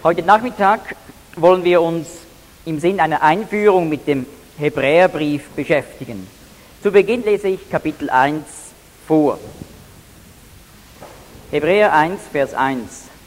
Heute Nachmittag wollen wir uns im Sinn einer Einführung mit dem Hebräerbrief beschäftigen. Zu Beginn lese ich Kapitel 1 vor. Hebräer 1, Vers 1.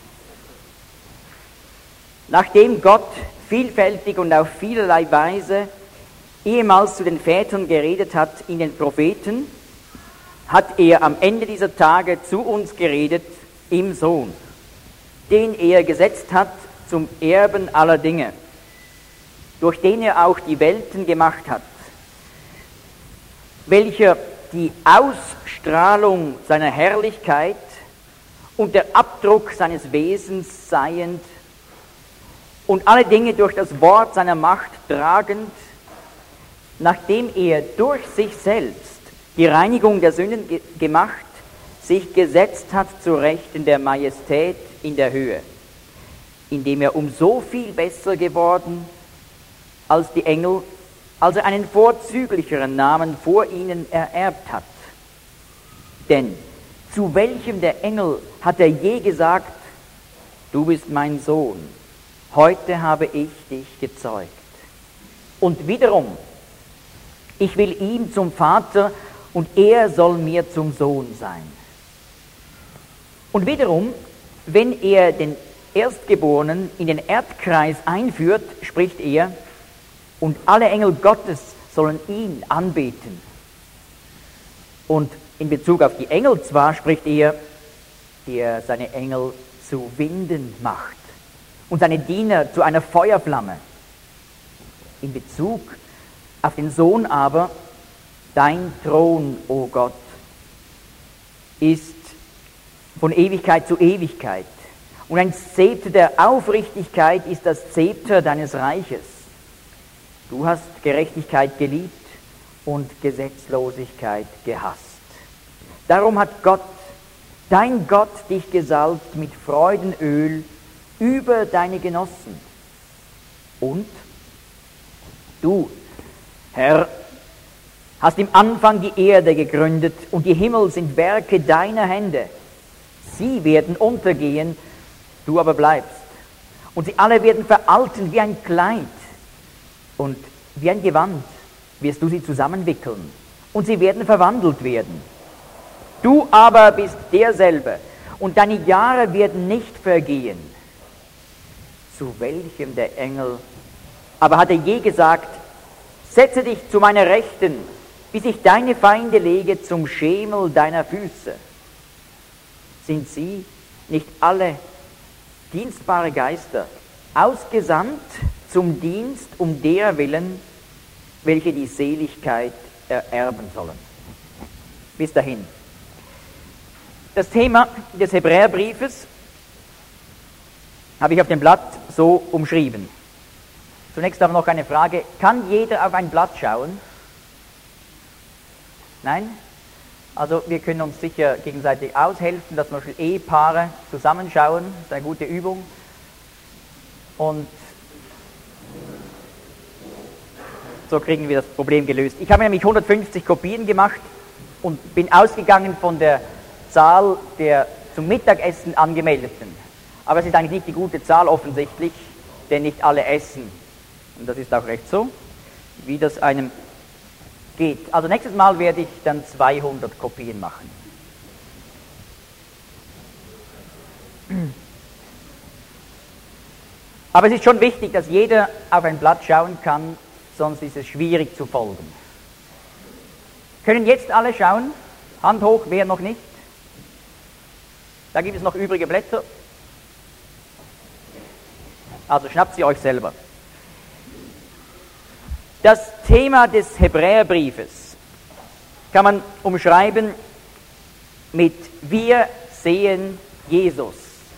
Nachdem Gott vielfältig und auf vielerlei Weise ehemals zu den Vätern geredet hat in den Propheten, hat er am Ende dieser Tage zu uns geredet im Sohn, den er gesetzt hat zum Erben aller Dinge, durch den er auch die Welten gemacht hat, welcher die Ausstrahlung seiner Herrlichkeit und der Abdruck seines Wesens seiend und alle Dinge durch das Wort seiner Macht tragend, nachdem er durch sich selbst die Reinigung der Sünden gemacht, sich gesetzt hat zu Rechten der Majestät in der Höhe, indem er um so viel besser geworden als die Engel, als er einen vorzüglicheren Namen vor ihnen ererbt hat. Denn zu welchem der Engel hat er je gesagt, du bist mein Sohn, heute habe ich dich gezeugt. Und wiederum, ich will ihm zum Vater und er soll mir zum Sohn sein. Und wiederum, wenn er den Erstgeborenen in den Erdkreis einführt, spricht er, und alle Engel Gottes sollen ihn anbeten. Und in Bezug auf die Engel zwar spricht er, der seine Engel zu Winden macht und seine Diener zu einer Feuerflamme. In Bezug auf den Sohn aber, dein Thron, o Gott, ist von Ewigkeit zu Ewigkeit. Und ein Zepter der Aufrichtigkeit ist das Zepter deines Reiches. Du hast Gerechtigkeit geliebt und Gesetzlosigkeit gehasst. Darum hat Gott, dein Gott, dich gesalbt mit Freudenöl über deine Genossen. Und du, Herr, hast im Anfang die Erde gegründet und die Himmel sind Werke deiner Hände. Sie werden untergehen, du aber bleibst. Und sie alle werden veralten wie ein Kleid. Und wie ein Gewand wirst du sie zusammenwickeln. Und sie werden verwandelt werden. Du aber bist derselbe. Und deine Jahre werden nicht vergehen. Zu welchem der Engel aber hat er je gesagt, setze dich zu meiner Rechten, bis ich deine Feinde lege zum Schemel deiner Füße. Sind sie nicht alle dienstbare Geister, ausgesandt zum Dienst um der Willen, welche die Seligkeit ererben sollen? Bis dahin. Das Thema des Hebräerbriefes habe ich auf dem Blatt so umschrieben. Zunächst aber noch eine Frage. Kann jeder auf ein Blatt schauen? Nein? Also wir können uns sicher gegenseitig aushelfen, dass zum Beispiel Ehepaare zusammenschauen. Das ist eine gute Übung. Und so kriegen wir das Problem gelöst. Ich habe nämlich 150 Kopien gemacht und bin ausgegangen von der Zahl der zum Mittagessen Angemeldeten. Aber es ist eigentlich nicht die gute Zahl offensichtlich, denn nicht alle essen. Und das ist auch recht so, wie das einem geht. Also nächstes Mal werde ich dann 200 Kopien machen. Aber es ist schon wichtig, dass jeder auf ein Blatt schauen kann, sonst ist es schwierig zu folgen. Können jetzt alle schauen? Hand hoch, wer noch nicht? Da gibt es noch übrige Blätter. Also schnappt sie euch selber. Das Thema des Hebräerbriefes kann man umschreiben mit Wir sehen Jesus.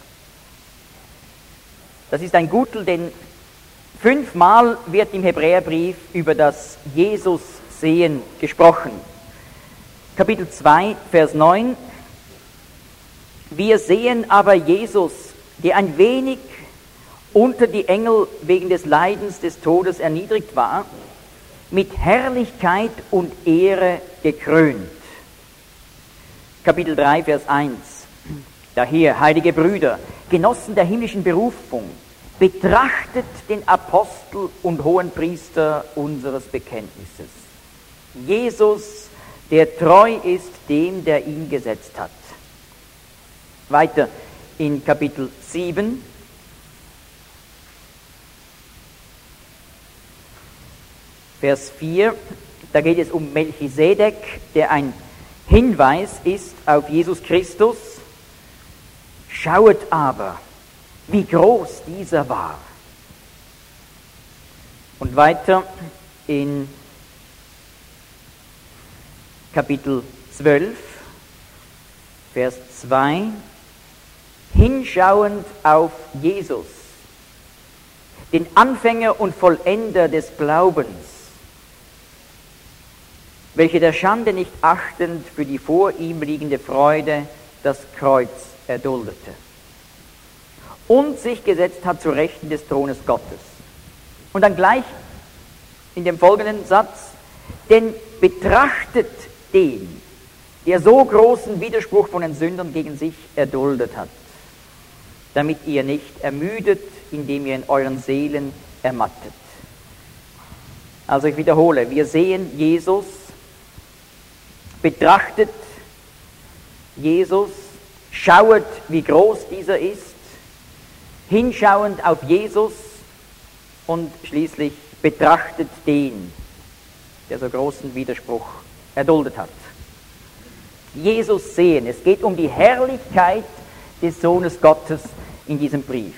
Das ist ein Gutel, denn 5-mal wird im Hebräerbrief über das Jesus-Sehen gesprochen. Kapitel 2, Vers 9. Wir sehen aber Jesus, der ein wenig unter die Engel wegen des Leidens des Todes erniedrigt war, mit Herrlichkeit und Ehre gekrönt. Kapitel 3, Vers 1. Daher, heilige Brüder, Genossen der himmlischen Berufung, betrachtet den Apostel und Hohenpriester unseres Bekenntnisses. Jesus, der treu ist dem, der ihn gesetzt hat. Weiter in Kapitel 7. Vers 4, da geht es um Melchisedek, der ein Hinweis ist auf Jesus Christus. Schauet aber, wie groß dieser war. Und weiter in Kapitel 12, Vers 2, hinschauend auf Jesus, den Anfänger und Vollender des Glaubens, welcher der Schande nicht achtend für die vor ihm liegende Freude das Kreuz erduldete und sich gesetzt hat zu Rechten des Thrones Gottes. Und dann gleich in dem folgenden Satz, denn betrachtet den, der so großen Widerspruch von den Sündern gegen sich erduldet hat, damit ihr nicht ermüdet, indem ihr in euren Seelen ermattet. Also ich wiederhole, wir sehen Jesus, betrachtet Jesus, schauet, wie groß dieser ist, hinschauend auf Jesus und schließlich betrachtet den, der so großen Widerspruch erduldet hat. Jesus sehen, es geht um die Herrlichkeit des Sohnes Gottes in diesem Brief.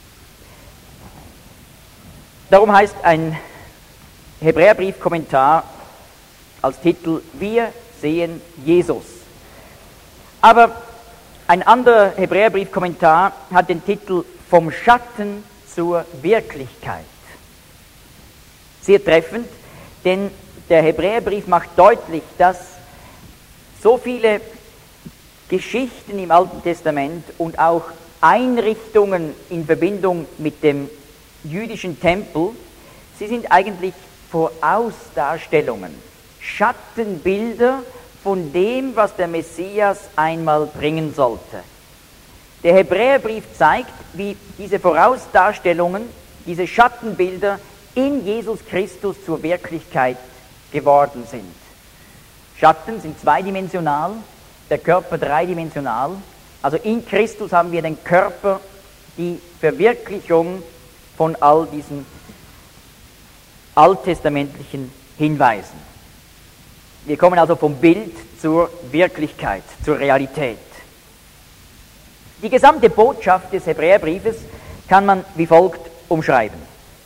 Darum heißt ein Hebräerbrief-Kommentar als Titel, wir sehen Jesus. Aber ein anderer Hebräerbrief-Kommentar hat den Titel vom Schatten zur Wirklichkeit. Sehr treffend, denn der Hebräerbrief macht deutlich, dass so viele Geschichten im Alten Testament und auch Einrichtungen in Verbindung mit dem jüdischen Tempel, sie sind eigentlich Vorausdarstellungen, Schattenbilder von dem, was der Messias einmal bringen sollte. Der Hebräerbrief zeigt, wie diese Vorausdarstellungen, diese Schattenbilder in Jesus Christus zur Wirklichkeit geworden sind. Schatten sind zweidimensional, der Körper dreidimensional. Also in Christus haben wir den Körper, die Verwirklichung von all diesen alttestamentlichen Hinweisen. Wir kommen also vom Bild zur Wirklichkeit, zur Realität. Die gesamte Botschaft des Hebräerbriefes kann man wie folgt umschreiben.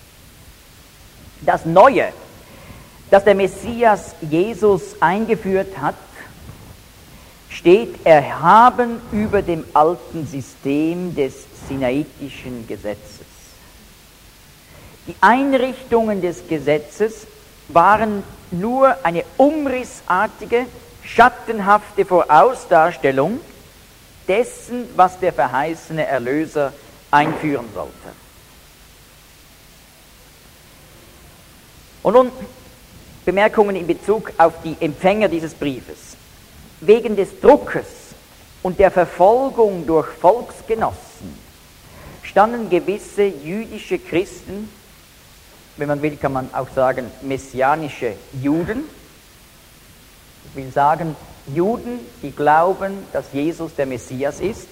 Das Neue, das der Messias Jesus eingeführt hat, steht erhaben über dem alten System des sinaitischen Gesetzes. Die Einrichtungen des Gesetzes waren nur eine umrissartige, schattenhafte Vorausdarstellung dessen, was der verheißene Erlöser einführen sollte. Und nun Bemerkungen in Bezug auf die Empfänger dieses Briefes. Wegen des Druckes und der Verfolgung durch Volksgenossen standen gewisse jüdische Christen, wenn man will, kann man auch sagen messianische Juden. Ich will sagen Juden, die glauben, dass Jesus der Messias ist.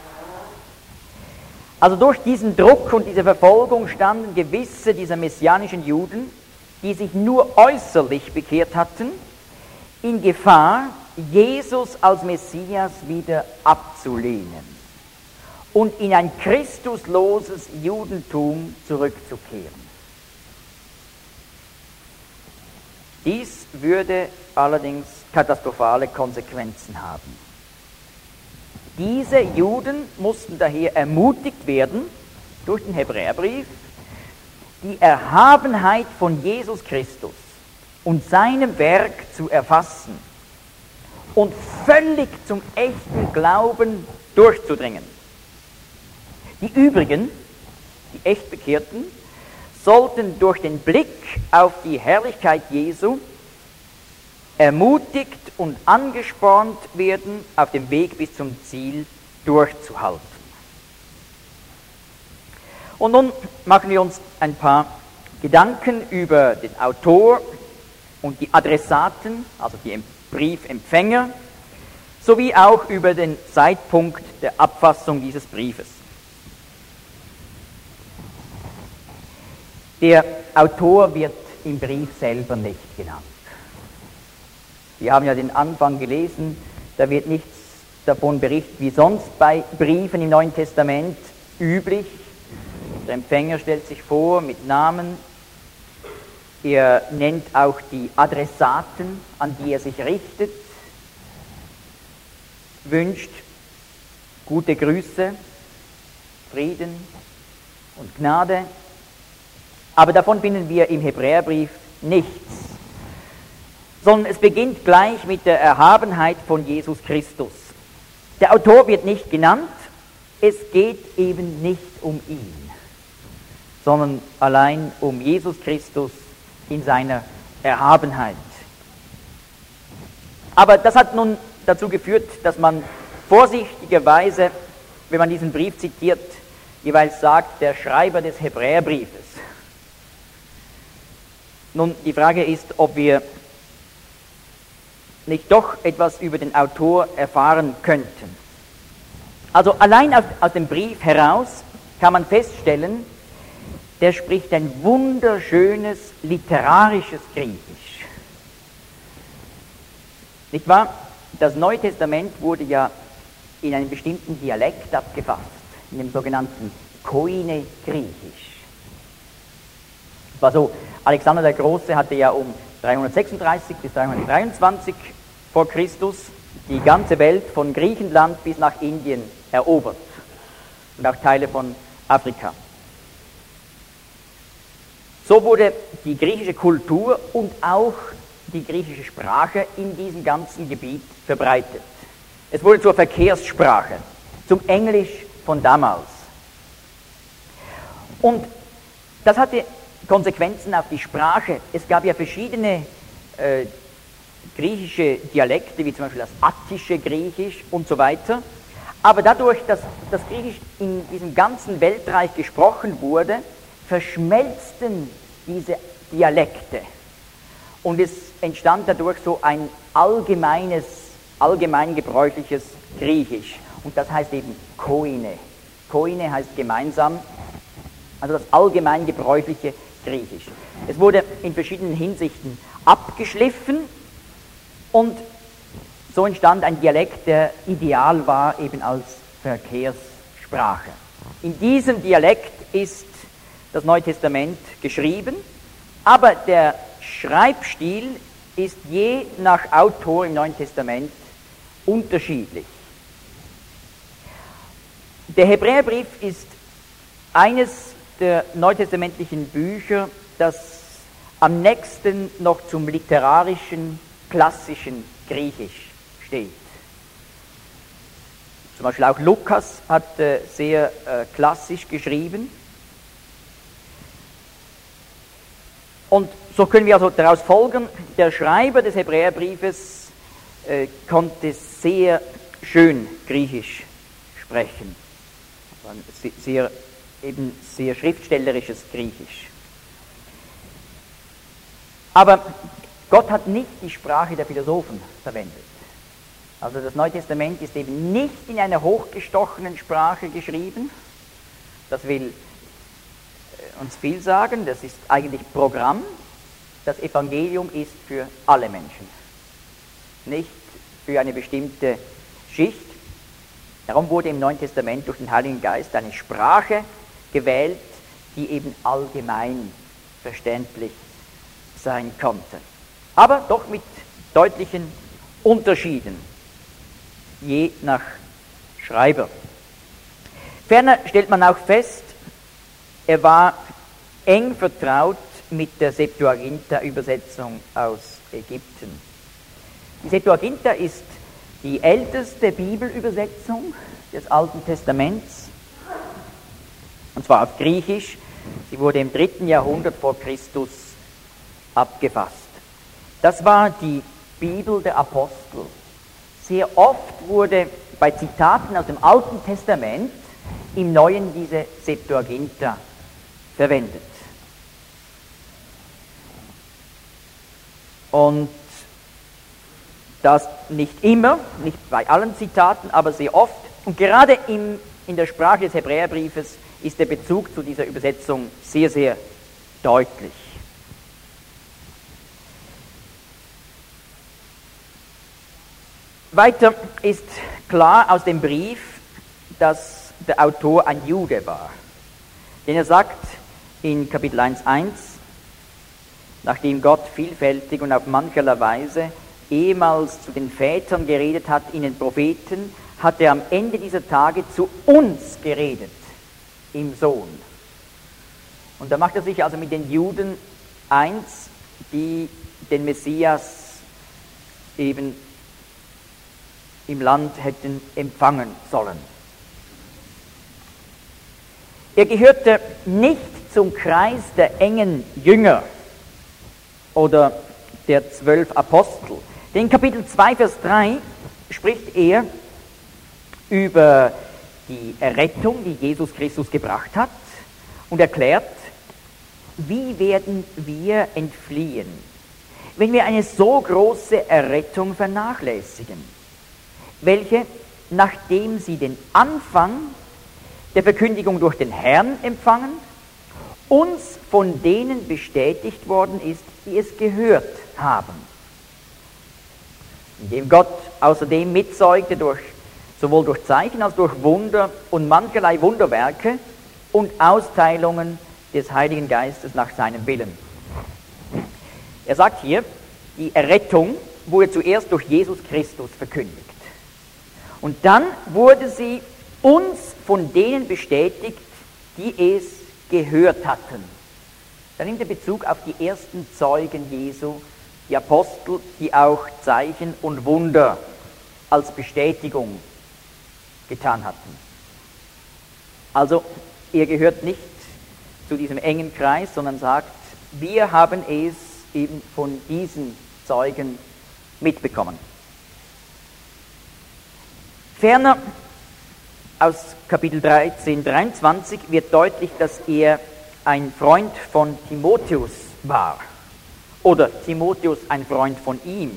Also durch diesen Druck und diese Verfolgung standen gewisse dieser messianischen Juden, die sich nur äußerlich bekehrt hatten, in Gefahr, Jesus als Messias wieder abzulehnen und in ein christusloses Judentum zurückzukehren. Dies würde allerdings katastrophale Konsequenzen haben. Diese Juden mussten daher ermutigt werden durch den Hebräerbrief, die Erhabenheit von Jesus Christus und seinem Werk zu erfassen und völlig zum echten Glauben durchzudringen. Die übrigen, die Echtbekehrten, sollten durch den Blick auf die Herrlichkeit Jesu ermutigt und angespornt werden, auf dem Weg bis zum Ziel durchzuhalten. Und nun machen wir uns ein paar Gedanken über den Autor und die Adressaten, also die Briefempfänger, sowie auch über den Zeitpunkt der Abfassung dieses Briefes. Der Autor wird im Brief selber nicht genannt. Wir haben ja den Anfang gelesen, da wird nichts davon berichtet, wie sonst bei Briefen im Neuen Testament üblich. Der Empfänger stellt sich vor mit Namen, er nennt auch die Adressaten, an die er sich richtet, wünscht gute Grüße, Frieden und Gnade, aber davon finden wir im Hebräerbrief nichts, sondern es beginnt gleich mit der Erhabenheit von Jesus Christus. Der Autor wird nicht genannt, es geht eben nicht um ihn, sondern allein um Jesus Christus in seiner Erhabenheit. Aber das hat nun dazu geführt, dass man vorsichtigerweise, wenn man diesen Brief zitiert, jeweils sagt, der Schreiber des Hebräerbriefes. Nun, die Frage ist, ob wir nicht doch etwas über den Autor erfahren könnten. Also allein aus dem Brief heraus kann man feststellen, der spricht ein wunderschönes literarisches Griechisch. Nicht wahr? Das Neue Testament wurde ja in einem bestimmten Dialekt abgefasst, in dem sogenannten Koine-Griechisch. Es war so, Alexander der Große hatte ja um 336 bis 323 vor Christus die ganze Welt von Griechenland bis nach Indien erobert und auch Teile von Afrika. So wurde die griechische Kultur und auch die griechische Sprache in diesem ganzen Gebiet verbreitet. Es wurde zur Verkehrssprache, zum Englisch von damals. Und das hatte Konsequenzen auf die Sprache. Es gab ja verschiedene griechische Dialekte, wie zum Beispiel das attische Griechisch und so weiter. Aber dadurch, dass das Griechisch in diesem ganzen Weltreich gesprochen wurde, verschmelzten diese Dialekte. Und es entstand dadurch so ein allgemeingebräuchliches Griechisch. Und das heißt eben Koine. Koine heißt gemeinsam, also das allgemeingebräuchliche Griechisch. Es wurde in verschiedenen Hinsichten abgeschliffen und so entstand ein Dialekt, der ideal war eben als Verkehrssprache. In diesem Dialekt ist das Neue Testament geschrieben, aber der Schreibstil ist je nach Autor im Neuen Testament unterschiedlich. Der Hebräerbrief ist eines der neutestamentlichen Bücher, das am nächsten noch zum literarischen, klassischen Griechisch steht. Zum Beispiel auch Lukas hat sehr klassisch geschrieben. Und so können wir also daraus folgern, der Schreiber des Hebräerbriefes konnte sehr schön Griechisch sprechen. Sehr schriftstellerisches Griechisch. Aber Gott hat nicht die Sprache der Philosophen verwendet. Also das Neue Testament ist eben nicht in einer hochgestochenen Sprache geschrieben. Das will uns viel sagen, das ist eigentlich Programm. Das Evangelium ist für alle Menschen, nicht für eine bestimmte Schicht. Darum wurde im Neuen Testament durch den Heiligen Geist eine Sprache gewählt, die eben allgemein verständlich sein konnte. Aber doch mit deutlichen Unterschieden, je nach Schreiber. Ferner stellt man auch fest, er war eng vertraut mit der Septuaginta-Übersetzung aus Ägypten. Die Septuaginta ist die älteste Bibelübersetzung des Alten Testaments, und zwar auf Griechisch. Sie wurde im 3. Jahrhundert vor Christus abgefasst. Das war die Bibel der Apostel. Sehr oft wurde bei Zitaten aus dem Alten Testament im Neuen diese Septuaginta verwendet. Und das nicht immer, nicht bei allen Zitaten, aber sehr oft. Und gerade in der Sprache des Hebräerbriefes ist der Bezug zu dieser Übersetzung sehr, sehr deutlich. Weiter ist klar aus dem Brief, dass der Autor ein Jude war. Denn er sagt in Kapitel 1,1, nachdem Gott vielfältig und auf mancherlei Weise ehemals zu den Vätern geredet hat in den Propheten, hat er am Ende dieser Tage zu uns geredet, im Sohn. Und da macht er sich also mit den Juden eins, die den Messias eben im Land hätten empfangen sollen. Er gehörte nicht zum Kreis der engen Jünger oder der 12 Apostel. Denn in Kapitel 2, Vers 3 spricht er über die Errettung, die Jesus Christus gebracht hat, und erklärt, wie werden wir entfliehen, wenn wir eine so große Errettung vernachlässigen, welche, nachdem sie den Anfang der Verkündigung durch den Herrn empfangen, uns von denen bestätigt worden ist, die es gehört haben. Indem Gott außerdem mitzeugte, sowohl durch Zeichen als durch Wunder und mancherlei Wunderwerke und Austeilungen des Heiligen Geistes nach seinem Willen. Er sagt hier, die Errettung wurde zuerst durch Jesus Christus verkündigt. Und dann wurde sie uns von denen bestätigt, die es gehört hatten. Da nimmt er Bezug auf die ersten Zeugen Jesu, die Apostel, die auch Zeichen und Wunder als Bestätigung getan hatten. Also er gehört nicht zu diesem engen Kreis, sondern sagt, wir haben es eben von diesen Zeugen mitbekommen. Ferner aus Kapitel 13, 23 wird deutlich, dass er ein Freund von Timotheus war oder Timotheus ein Freund von ihm.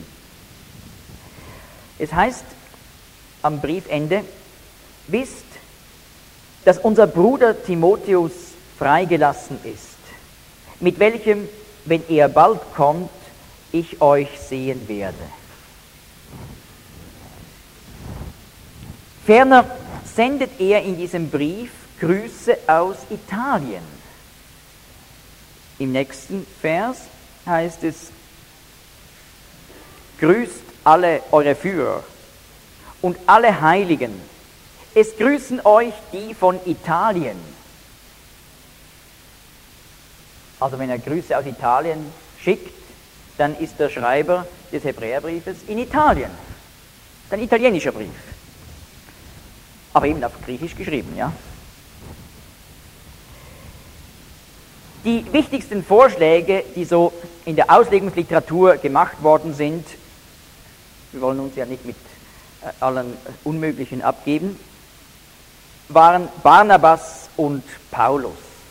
Es heißt am Briefende, wisst, dass unser Bruder Timotheus freigelassen ist, mit welchem, wenn er bald kommt, ich euch sehen werde. Ferner sendet er in diesem Brief Grüße aus Italien. Im nächsten Vers heißt es, grüßt alle eure Führer und alle Heiligen. Es grüßen euch die von Italien. Also wenn er Grüße aus Italien schickt, dann ist der Schreiber des Hebräerbriefes in Italien. Das ist ein italienischer Brief. Aber eben auf Griechisch geschrieben, ja. Die wichtigsten Vorschläge, die so in der Auslegungsliteratur gemacht worden sind, wir wollen uns ja nicht mit allen Unmöglichen abgeben, waren Barnabas und Paulus.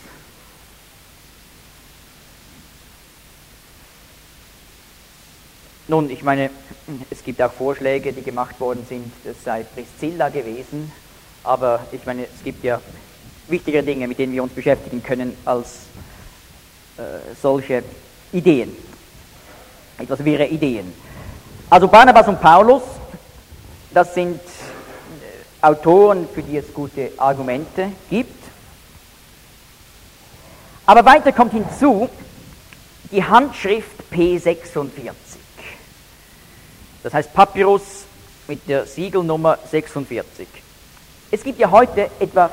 Nun, ich meine, es gibt auch Vorschläge, die gemacht worden sind, das sei Priscilla gewesen, aber ich meine, es gibt ja wichtigere Dinge, mit denen wir uns beschäftigen können, als solche Ideen, etwas wirre Ideen. Also Barnabas und Paulus, das sind Autoren, für die es gute Argumente gibt. Aber weiter kommt hinzu die Handschrift P46. Das heißt Papyrus mit der Siegelnummer 46. Es gibt ja heute etwa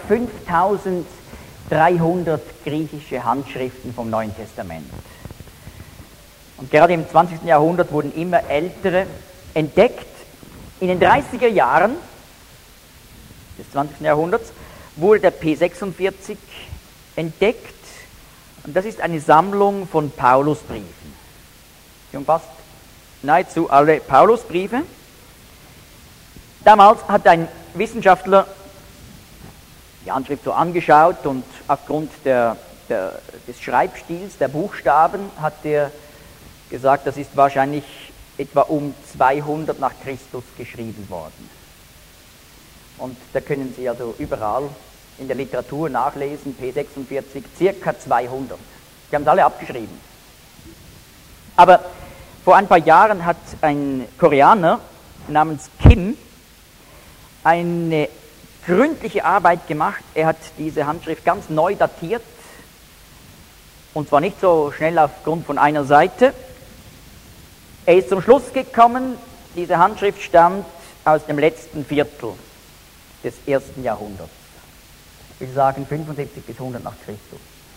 5300 griechische Handschriften vom Neuen Testament. Und gerade im 20. Jahrhundert wurden immer ältere entdeckt. In den 30er Jahren des 20. Jahrhunderts wurde der P46 entdeckt. Und das ist eine Sammlung von Paulusbriefen. Sie umfasst nahezu alle Paulusbriefe. Damals hat ein Wissenschaftler die Handschrift so angeschaut und aufgrund des Schreibstils, der Buchstaben, hat er gesagt, das ist wahrscheinlich etwa um 200 nach Christus geschrieben worden. Und da können Sie also überall in der Literatur nachlesen, P46, circa 200. Die haben es alle abgeschrieben. Aber vor ein paar Jahren hat ein Koreaner namens Kim eine gründliche Arbeit gemacht. Er hat diese Handschrift ganz neu datiert, und zwar nicht so schnell aufgrund von einer Seite. Er ist zum Schluss gekommen, diese Handschrift stammt aus dem letzten Viertel des 1. Jahrhunderts. Ich will sagen 75 bis 100 nach Christus.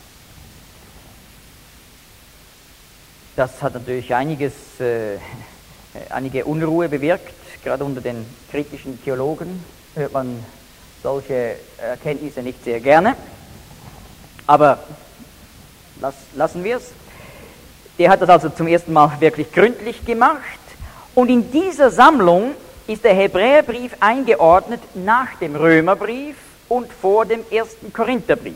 Das hat natürlich einige Unruhe bewirkt, gerade unter den kritischen Theologen hört man solche Erkenntnisse nicht sehr gerne. Aber lassen wir es. Der hat das also zum ersten Mal wirklich gründlich gemacht. Und in dieser Sammlung ist der Hebräerbrief eingeordnet nach dem Römerbrief und vor dem 1. Korintherbrief.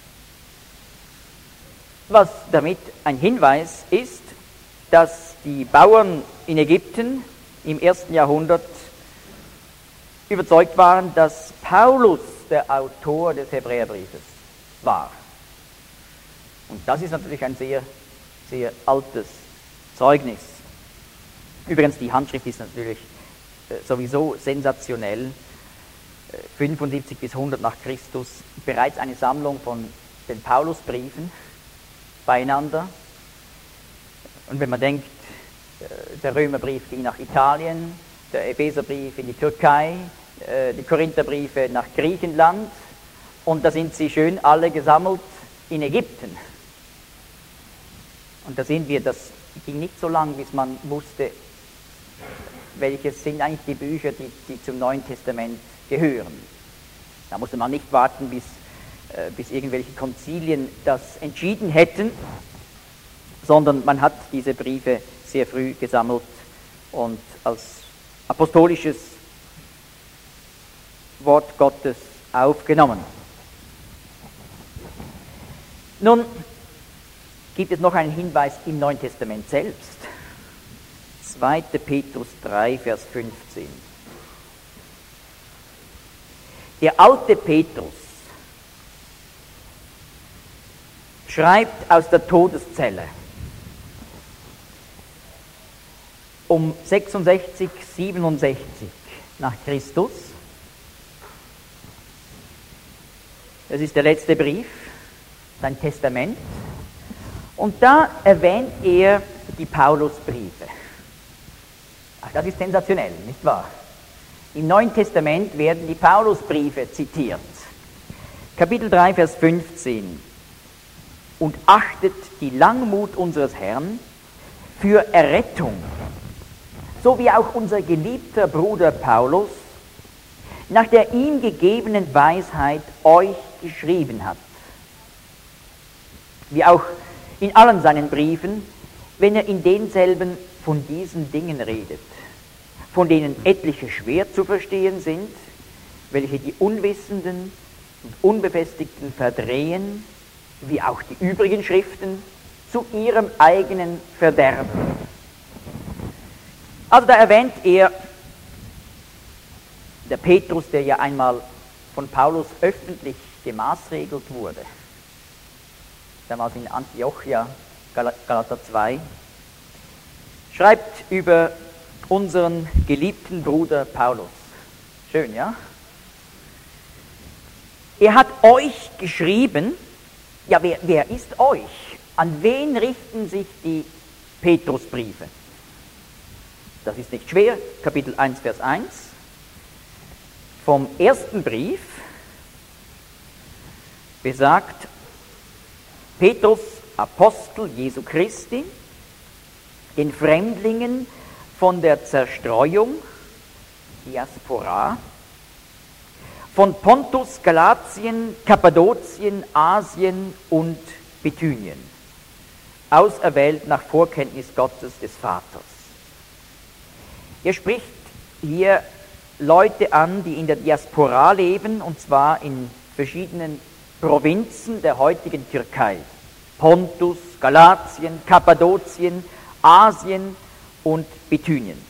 Was damit ein Hinweis ist, dass die Bauern in Ägypten im 1. Jahrhundert überzeugt waren, dass Paulus der Autor des Hebräerbriefes war. Und das ist natürlich ein sehr, sehr altes Zeugnis. Übrigens, die Handschrift ist natürlich sowieso sensationell. 75 bis 100 nach Christus, bereits eine Sammlung von den Paulusbriefen beieinander. Und wenn man denkt, der Römerbrief ging nach Italien, der Epheserbrief in die Türkei, die Korintherbriefe nach Griechenland, und da sind sie schön alle gesammelt in Ägypten. Und da sehen wir, das ging nicht so lang, bis man wusste, welches sind eigentlich die Bücher, die zum Neuen Testament gehören. Da musste man nicht warten, bis irgendwelche Konzilien das entschieden hätten, sondern man hat diese Briefe sehr früh gesammelt und als apostolisches Wort Gottes aufgenommen. Nun gibt es noch einen Hinweis im Neuen Testament selbst. 2. Petrus 3, Vers 15. Der alte Petrus schreibt aus der Todeszelle um 66, 67 nach Christus. Das ist der letzte Brief, sein Testament. Und da erwähnt er die Paulusbriefe. Ach, das ist sensationell, nicht wahr? Im Neuen Testament werden die Paulusbriefe zitiert. Kapitel 3, Vers 15. Und achtet die Langmut unseres Herrn für Errettung, so wie auch unser geliebter Bruder Paulus nach der ihm gegebenen Weisheit euch geschrieben hat. Wie auch in allen seinen Briefen, wenn er in denselben von diesen Dingen redet, von denen etliche schwer zu verstehen sind, welche die Unwissenden und Unbefestigten verdrehen, wie auch die übrigen Schriften, zu ihrem eigenen Verderben. Also da erwähnt er, der Petrus, der ja einmal von Paulus öffentlich gemaßregelt wurde, damals in Antiochia, Galater 2, schreibt über unseren geliebten Bruder Paulus. Schön, ja? Er hat euch geschrieben. Ja, wer ist euch? An wen richten sich die Petrusbriefe? Das ist nicht schwer, Kapitel 1, Vers 1. Vom ersten Brief besagt Petrus, Apostel Jesu Christi, den Fremdlingen von der Zerstreuung, Diaspora, von Pontus, Galatien, Kappadokien, Asien und Bithynien, auserwählt nach Vorkenntnis Gottes des Vaters. Er spricht hier Leute an, die in der Diaspora leben, und zwar in verschiedenen Provinzen der heutigen Türkei. Pontus, Galatien, Kappadokien, Asien und Bithynien.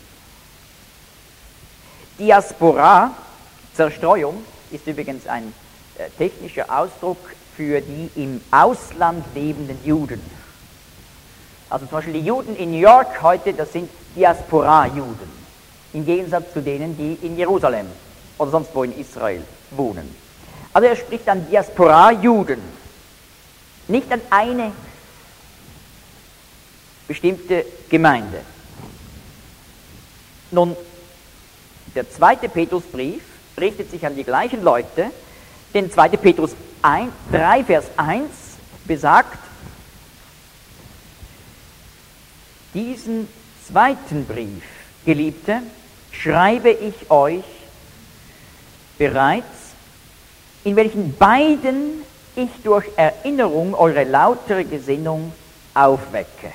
Diaspora, Zerstreuung, ist übrigens ein technischer Ausdruck für die im Ausland lebenden Juden. Also zum Beispiel die Juden in New York heute, das sind Diaspora-Juden, im Gegensatz zu denen, die in Jerusalem oder sonst wo in Israel wohnen. Also er spricht an Diaspora-Juden, nicht an eine bestimmte Gemeinde. Nun, der zweite Petrusbrief richtet sich an die gleichen Leute, denn 2. Petrus 3, Vers 1 besagt, diesen zweiten Brief, Geliebte, schreibe ich euch bereits, in welchen beiden ich durch Erinnerung eure lautere Gesinnung aufwecke.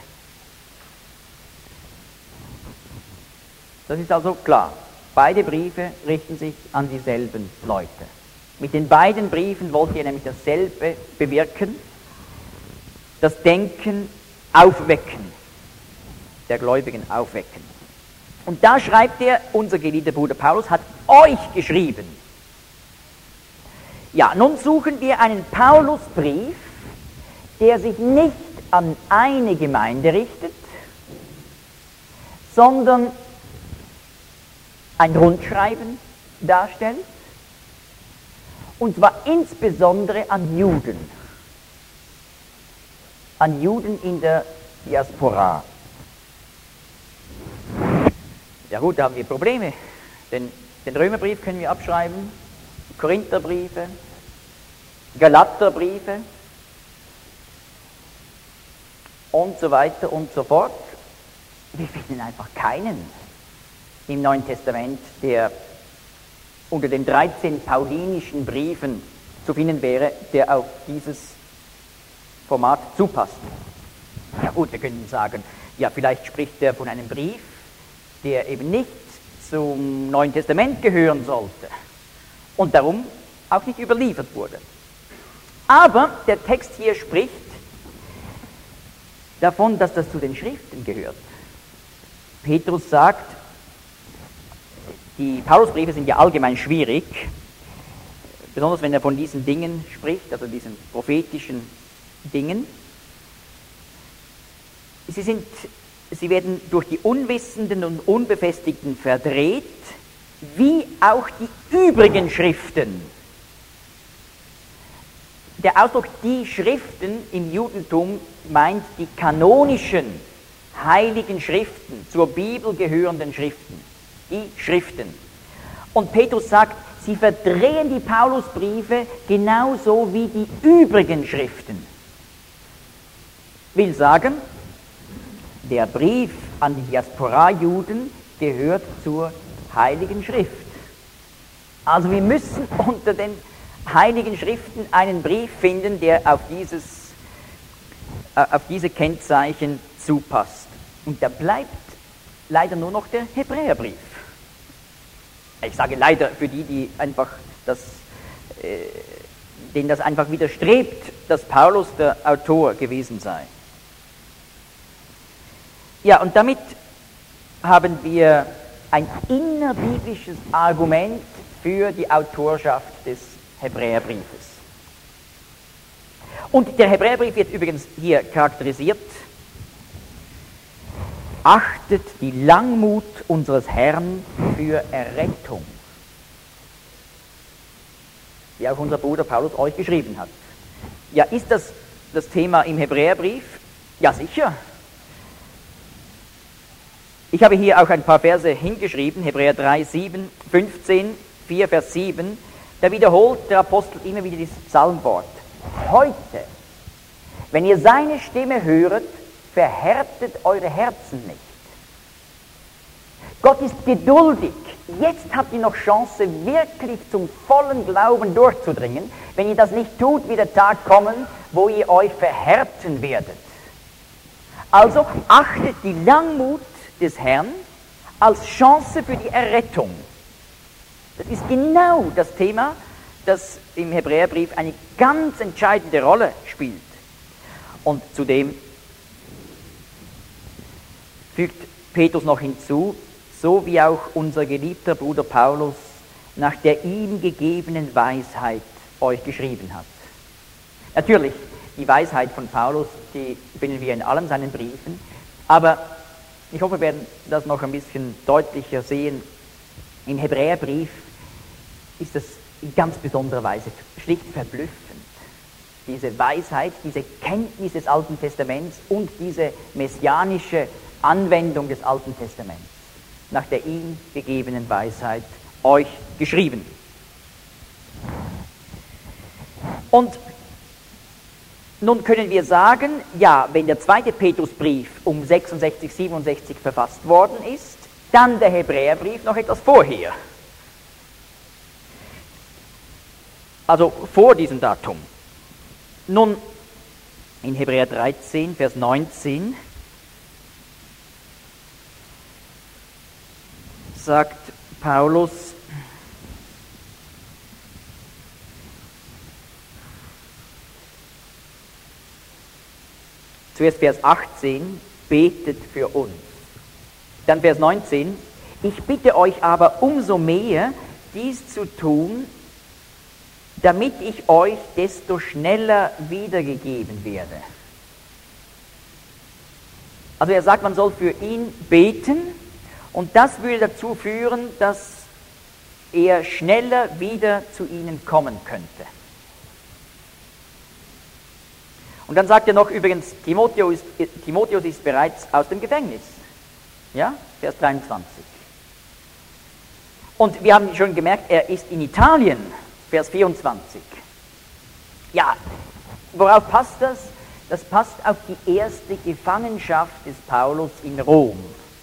Das ist also klar. Beide Briefe richten sich an dieselben Leute. Mit den beiden Briefen wollt ihr nämlich dasselbe bewirken, das Denken aufwecken, der Gläubigen aufwecken. Und da schreibt er, unser geliebter Bruder Paulus hat euch geschrieben. Ja, nun suchen wir einen Paulusbrief, der sich nicht an eine Gemeinde richtet, sondern ein Rundschreiben darstellt, und zwar insbesondere an Juden in der Diaspora. Ja gut, da haben wir Probleme, denn den Römerbrief können wir abschreiben, Korintherbriefe, Galaterbriefe und so weiter und so fort. Wir finden einfach keinen im Neuen Testament, der unter den 13 paulinischen Briefen zu finden wäre, der auf dieses Format zupasst. Ja gut, wir können sagen, ja vielleicht spricht er von einem Brief, der eben nicht zum Neuen Testament gehören sollte und darum auch nicht überliefert wurde. Aber der Text hier spricht davon, dass das zu den Schriften gehört. Petrus sagt, die Paulusbriefe sind ja allgemein schwierig, besonders wenn er von diesen Dingen spricht, also diesen prophetischen Dingen. Sie werden durch die Unwissenden und Unbefestigten verdreht, wie auch die übrigen Schriften. Der Ausdruck die Schriften im Judentum meint die kanonischen, heiligen Schriften, zur Bibel gehörenden Schriften. Die Schriften. Und Petrus sagt, sie verdrehen die Paulusbriefe genauso wie die übrigen Schriften. Will sagen, der Brief an die Diaspora-Juden gehört zur Heiligen Schrift. Also wir müssen unter den Heiligen Schriften einen Brief finden, der auf diese Kennzeichen zupasst. Und da bleibt leider nur noch der Hebräerbrief. Ich sage leider für die einfach denen das einfach widerstrebt, dass Paulus der Autor gewesen sei. Ja, und damit haben wir ein innerbiblisches Argument für die Autorschaft des Hebräerbriefes. Und der Hebräerbrief wird übrigens hier charakterisiert: Achtet die Langmut unseres Herrn für Errettung, wie auch unser Bruder Paulus euch geschrieben hat. Ja, ist das Thema im Hebräerbrief? Ja, sicher. Ich habe hier auch ein paar Verse hingeschrieben, Hebräer 3, 7, 15, 4, Vers 7. Da wiederholt der Apostel immer wieder dieses Psalmwort. Heute, wenn ihr seine Stimme höret, verhärtet eure Herzen nicht. Gott ist geduldig. Jetzt habt ihr noch Chance, wirklich zum vollen Glauben durchzudringen. Wenn ihr das nicht tut, wird der Tag kommen, wo ihr euch verhärten werdet. Also achtet die Langmut des Herrn als Chance für die Errettung. Das ist genau das Thema, das im Hebräerbrief eine ganz entscheidende Rolle spielt. Und zudem fügt Petrus noch hinzu, so wie auch unser geliebter Bruder Paulus nach der ihm gegebenen Weisheit euch geschrieben hat. Natürlich, die Weisheit von Paulus, die finden wir in allen seinen Briefen, aber ich hoffe, wir werden das noch ein bisschen deutlicher sehen. Im Hebräerbrief ist das in ganz besonderer Weise schlicht verblüffend. Diese Weisheit, diese Kenntnis des Alten Testaments und diese messianische Anwendung des Alten Testaments, nach der ihm gegebenen Weisheit euch geschrieben. Und nun können wir sagen, ja, wenn der zweite Petrusbrief um 66, 67 verfasst worden ist, dann der Hebräerbrief noch etwas vorher. Also vor diesem Datum. Nun, in Hebräer 13, Vers 19 sagt Paulus, zuerst Vers 18, betet für uns. Dann Vers 19, ich bitte euch aber umso mehr, dies zu tun, damit ich euch desto schneller wiedergegeben werde. Also er sagt, man soll für ihn beten und das würde dazu führen, dass er schneller wieder zu ihnen kommen könnte. Und dann sagt er noch übrigens, Timotheus ist bereits aus dem Gefängnis. Ja, Vers 23. Und wir haben schon gemerkt, er ist in Italien, Vers 24. Ja, worauf passt das? Das passt auf die erste Gefangenschaft des Paulus in Rom.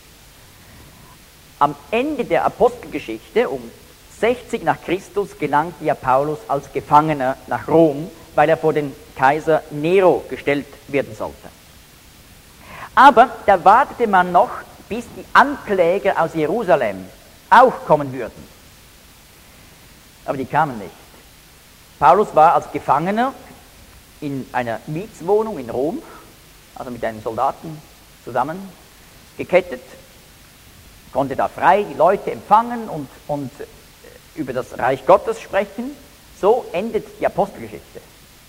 Am Ende der Apostelgeschichte, um 60 nach Christus, gelangte ja Paulus als Gefangener nach Rom, weil er vor den Kaiser Nero gestellt werden sollte. Aber da wartete man noch, bis die Ankläger aus Jerusalem auch kommen würden. Aber die kamen nicht. Paulus war als Gefangener in einer Mietswohnung in Rom, also mit einem Soldaten zusammen gekettet, konnte da frei die Leute empfangen und über das Reich Gottes sprechen. So endet die Apostelgeschichte.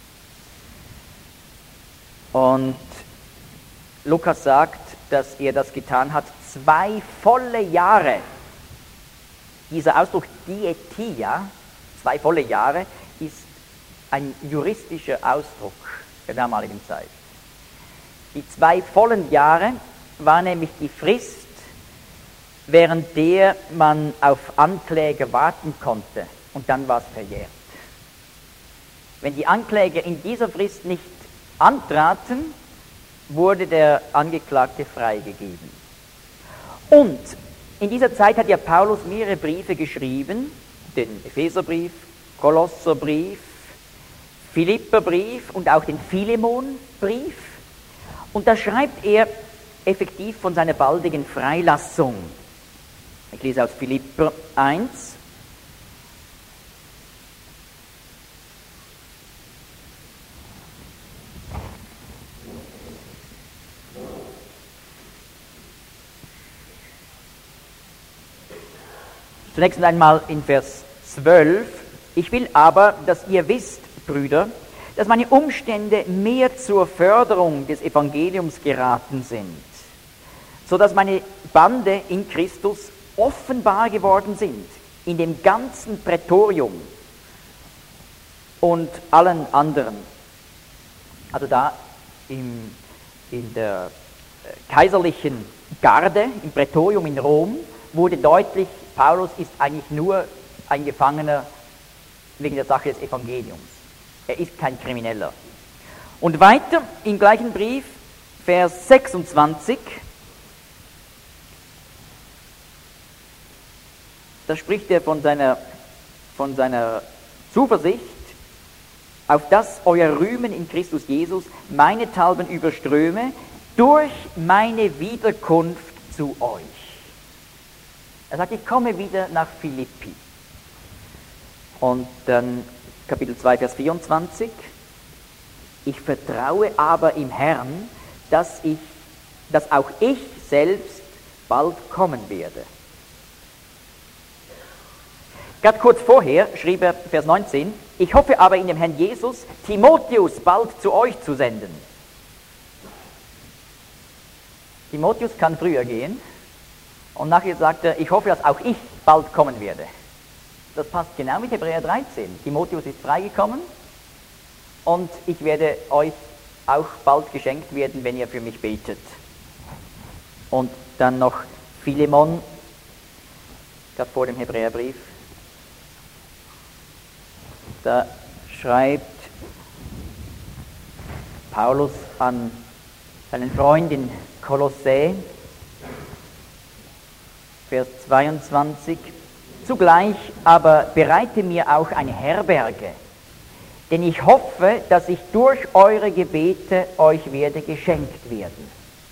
Und Lukas sagt, dass er das getan hat, 2 volle Jahre. Dieser Ausdruck Diatia, 2 volle Jahre, ist ein juristischer Ausdruck der damaligen Zeit. Die 2 vollen Jahre war nämlich die Frist, während der man auf Ankläger warten konnte, und dann war es verjährt. Wenn die Ankläger in dieser Frist nicht antraten, wurde der Angeklagte freigegeben. Und in dieser Zeit hat ja Paulus mehrere Briefe geschrieben, den Epheserbrief, Kolosserbrief, Philipperbrief und auch den Philemonbrief. Und da schreibt er effektiv von seiner baldigen Freilassung. Ich lese aus Philipper 1. Zunächst einmal in Vers 12. Ich will aber, dass ihr wisst, Brüder, dass meine Umstände mehr zur Förderung des Evangeliums geraten sind, so dass meine Bande in Christus offenbar geworden sind, in dem ganzen Prätorium und allen anderen. Also da in der kaiserlichen Garde, im Prätorium in Rom, wurde deutlich, Paulus ist eigentlich nur ein Gefangener wegen der Sache des Evangeliums. Er ist kein Krimineller. Und weiter im gleichen Brief, Vers 26, da spricht er von seiner Zuversicht, auf dass euer Rühmen in Christus Jesus meinethalben überströme durch meine Wiederkunft zu euch. Er sagt, ich komme wieder nach Philippi. Und dann Kapitel 2, Vers 24. Ich vertraue aber im Herrn, dass auch ich selbst bald kommen werde. Gerade kurz vorher schrieb er, Vers 19, ich hoffe aber in dem Herrn Jesus, Timotheus bald zu euch zu senden. Timotheus kann früher gehen und nachher sagt er, ich hoffe, dass auch ich bald kommen werde. Das passt genau mit Hebräer 13. Timotheus ist freigekommen und ich werde euch auch bald geschenkt werden, wenn ihr für mich betet. Und dann noch Philemon, gerade vor dem Hebräerbrief. Da schreibt Paulus an seinen Freund in Kolossä, Vers 22, zugleich aber bereite mir auch eine Herberge, denn ich hoffe, dass ich durch eure Gebete euch werde geschenkt werden.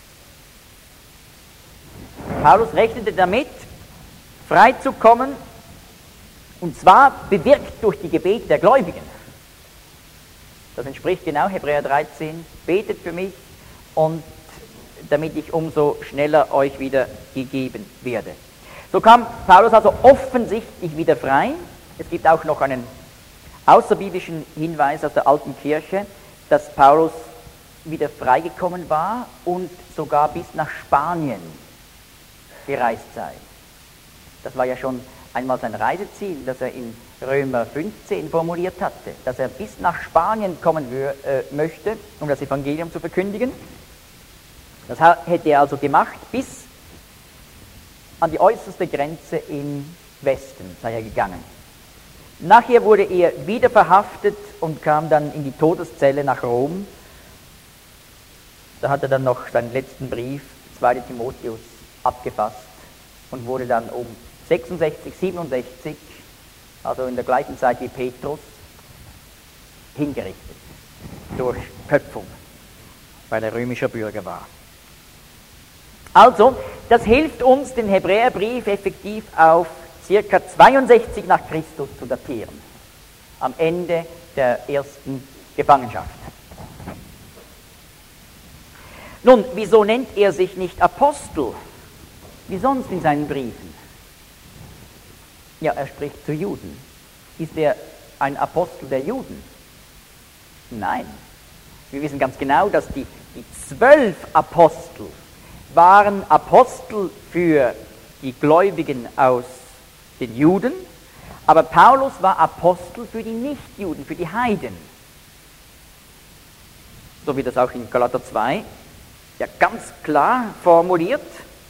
Paulus rechnete damit, freizukommen, und zwar bewirkt durch die Gebete der Gläubigen. Das entspricht genau Hebräer 13, betet für mich und damit ich umso schneller euch wieder gegeben werde. So kam Paulus also offensichtlich wieder frei. Es gibt auch noch einen außerbiblischen Hinweis aus der alten Kirche, dass Paulus wieder freigekommen war und sogar bis nach Spanien gereist sei. Das war ja schon einmal sein Reiseziel, das er in Römer 15 formuliert hatte, dass er bis nach Spanien kommen möchte, um das Evangelium zu verkündigen. Das hätte er also gemacht, bis an die äußerste Grenze im Westen sei er gegangen. Nachher wurde er wieder verhaftet und kam dann in die Todeszelle nach Rom. Da hat er dann noch seinen letzten Brief, 2. Timotheus, abgefasst und wurde dann um 66, 67, also in der gleichen Zeit wie Petrus, hingerichtet durch Köpfung, weil er römischer Bürger war. Also, das hilft uns, den Hebräerbrief effektiv auf ca. 62 nach Christus zu datieren, am Ende der ersten Gefangenschaft. Nun, wieso nennt er sich nicht Apostel, wie sonst in seinen Briefen? Ja, er spricht zu Juden. Ist er ein Apostel der Juden? Nein. Wir wissen ganz genau, dass die 12 Apostel waren Apostel für die Gläubigen aus den Juden, aber Paulus war Apostel für die Nichtjuden, für die Heiden. So wie das auch in Galater 2 ja ganz klar formuliert.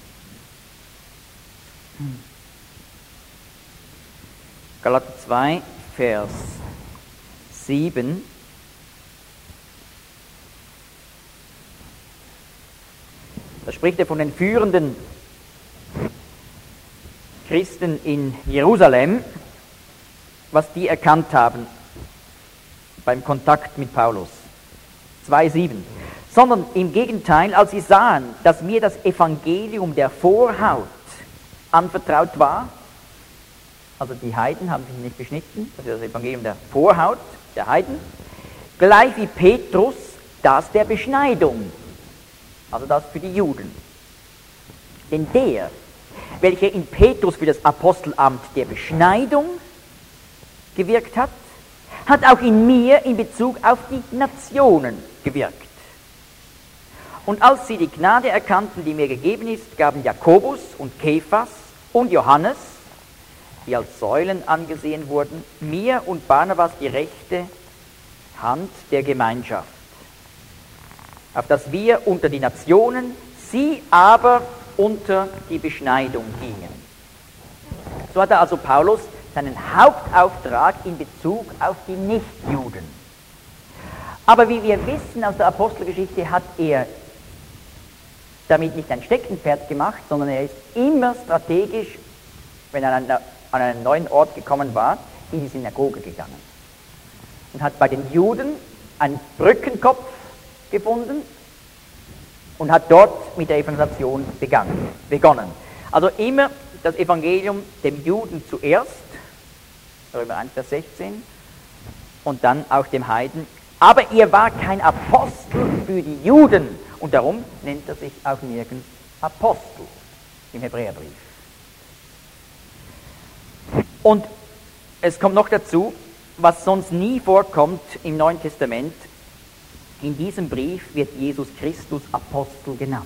Galater 2, Vers 7. Da spricht er von den führenden Christen in Jerusalem, was die erkannt haben beim Kontakt mit Paulus. 2,7. Sondern im Gegenteil, als sie sahen, dass mir das Evangelium der Vorhaut anvertraut war, also die Heiden haben sich nicht beschnitten, das ist das Evangelium der Vorhaut, der Heiden, gleich wie Petrus das der Beschneidung, also das für die Juden. Denn der, welcher in Petrus für das Apostelamt der Beschneidung gewirkt hat, hat auch in mir in Bezug auf die Nationen gewirkt. Und als sie die Gnade erkannten, die mir gegeben ist, gaben Jakobus und Kephas und Johannes, die als Säulen angesehen wurden, mir und Barnabas die rechte Hand der Gemeinschaft, auf dass wir unter die Nationen, sie aber unter die Beschneidung gingen. So hat also Paulus seinen Hauptauftrag in Bezug auf die Nichtjuden. Aber wie wir wissen aus der Apostelgeschichte, hat er damit nicht ein Steckenpferd gemacht, sondern er ist immer strategisch, wenn er an einen neuen Ort gekommen war, in die Synagoge gegangen. Und hat bei den Juden einen Brückenkopf gefunden und hat dort mit der Evangelisation begonnen. Also immer das Evangelium dem Juden zuerst, Römer 1, Vers 16, und dann auch dem Heiden. Aber er war kein Apostel für die Juden und darum nennt er sich auch nirgends Apostel im Hebräerbrief. Und es kommt noch dazu, was sonst nie vorkommt im Neuen Testament, in diesem Brief wird Jesus Christus Apostel genannt.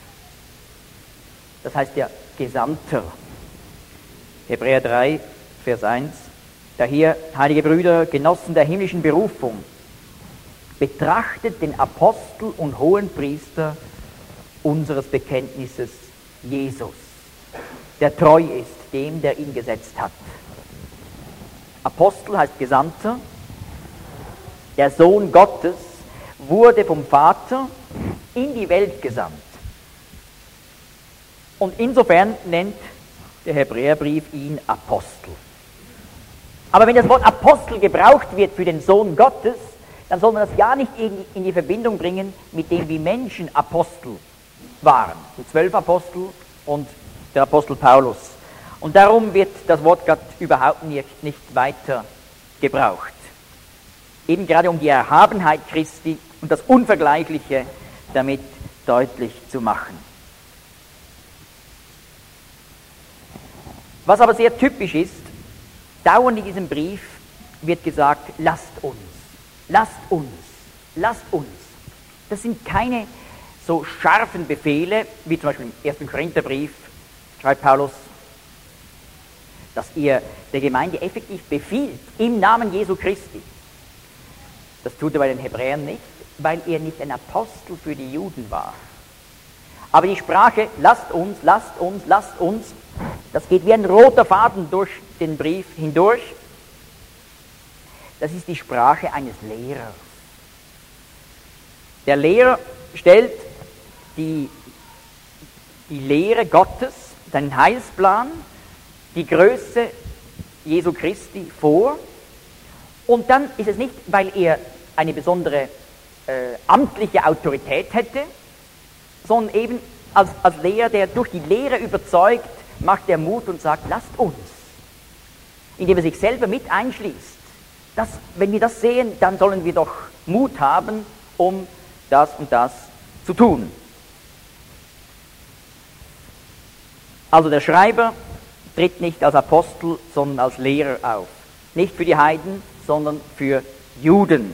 Das heißt der Gesandter. Hebräer 3, Vers 1. Daher, heilige Brüder, Genossen der himmlischen Berufung, betrachtet den Apostel und Hohenpriester unseres Bekenntnisses, Jesus, der treu ist dem, der ihn gesetzt hat. Apostel heißt Gesandter. Der Sohn Gottes wurde vom Vater in die Welt gesandt. Und insofern nennt der Hebräerbrief ihn Apostel. Aber wenn das Wort Apostel gebraucht wird für den Sohn Gottes, dann soll man das ja nicht in die Verbindung bringen mit dem, wie Menschen Apostel waren. Die 12 Apostel und der Apostel Paulus. Und darum wird das Wort Gott überhaupt nicht weiter gebraucht. Eben gerade um die Erhabenheit Christi und das Unvergleichliche damit deutlich zu machen. Was aber sehr typisch ist, dauernd in diesem Brief wird gesagt, lasst uns, lasst uns, lasst uns. Das sind keine so scharfen Befehle, wie zum Beispiel im 1. Korintherbrief schreibt Paulus, dass er der Gemeinde effektiv befiehlt, im Namen Jesu Christi. Das tut er bei den Hebräern nicht, weil er nicht ein Apostel für die Juden war. Aber die Sprache, lasst uns, lasst uns, lasst uns, das geht wie ein roter Faden durch den Brief hindurch. Das ist die Sprache eines Lehrers. Der Lehrer stellt die Lehre Gottes, seinen Heilsplan, die Größe Jesu Christi vor. Und dann ist es nicht, weil er eine besondere amtliche Autorität hätte, sondern eben als Lehrer, der durch die Lehre überzeugt, macht er Mut und sagt, lasst uns, indem er sich selber mit einschließt. Wenn wir das sehen, dann sollen wir doch Mut haben, um das und das zu tun. Also der Schreiber tritt nicht als Apostel, sondern als Lehrer auf. Nicht für die Heiden, sondern für Juden.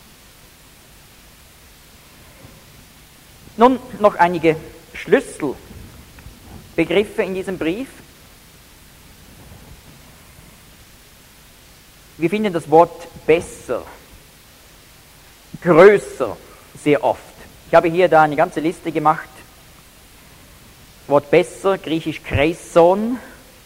Nun noch einige Schlüsselbegriffe in diesem Brief. Wir finden das Wort besser, größer sehr oft. Ich habe hier da eine ganze Liste gemacht. Das Wort besser, griechisch kreison,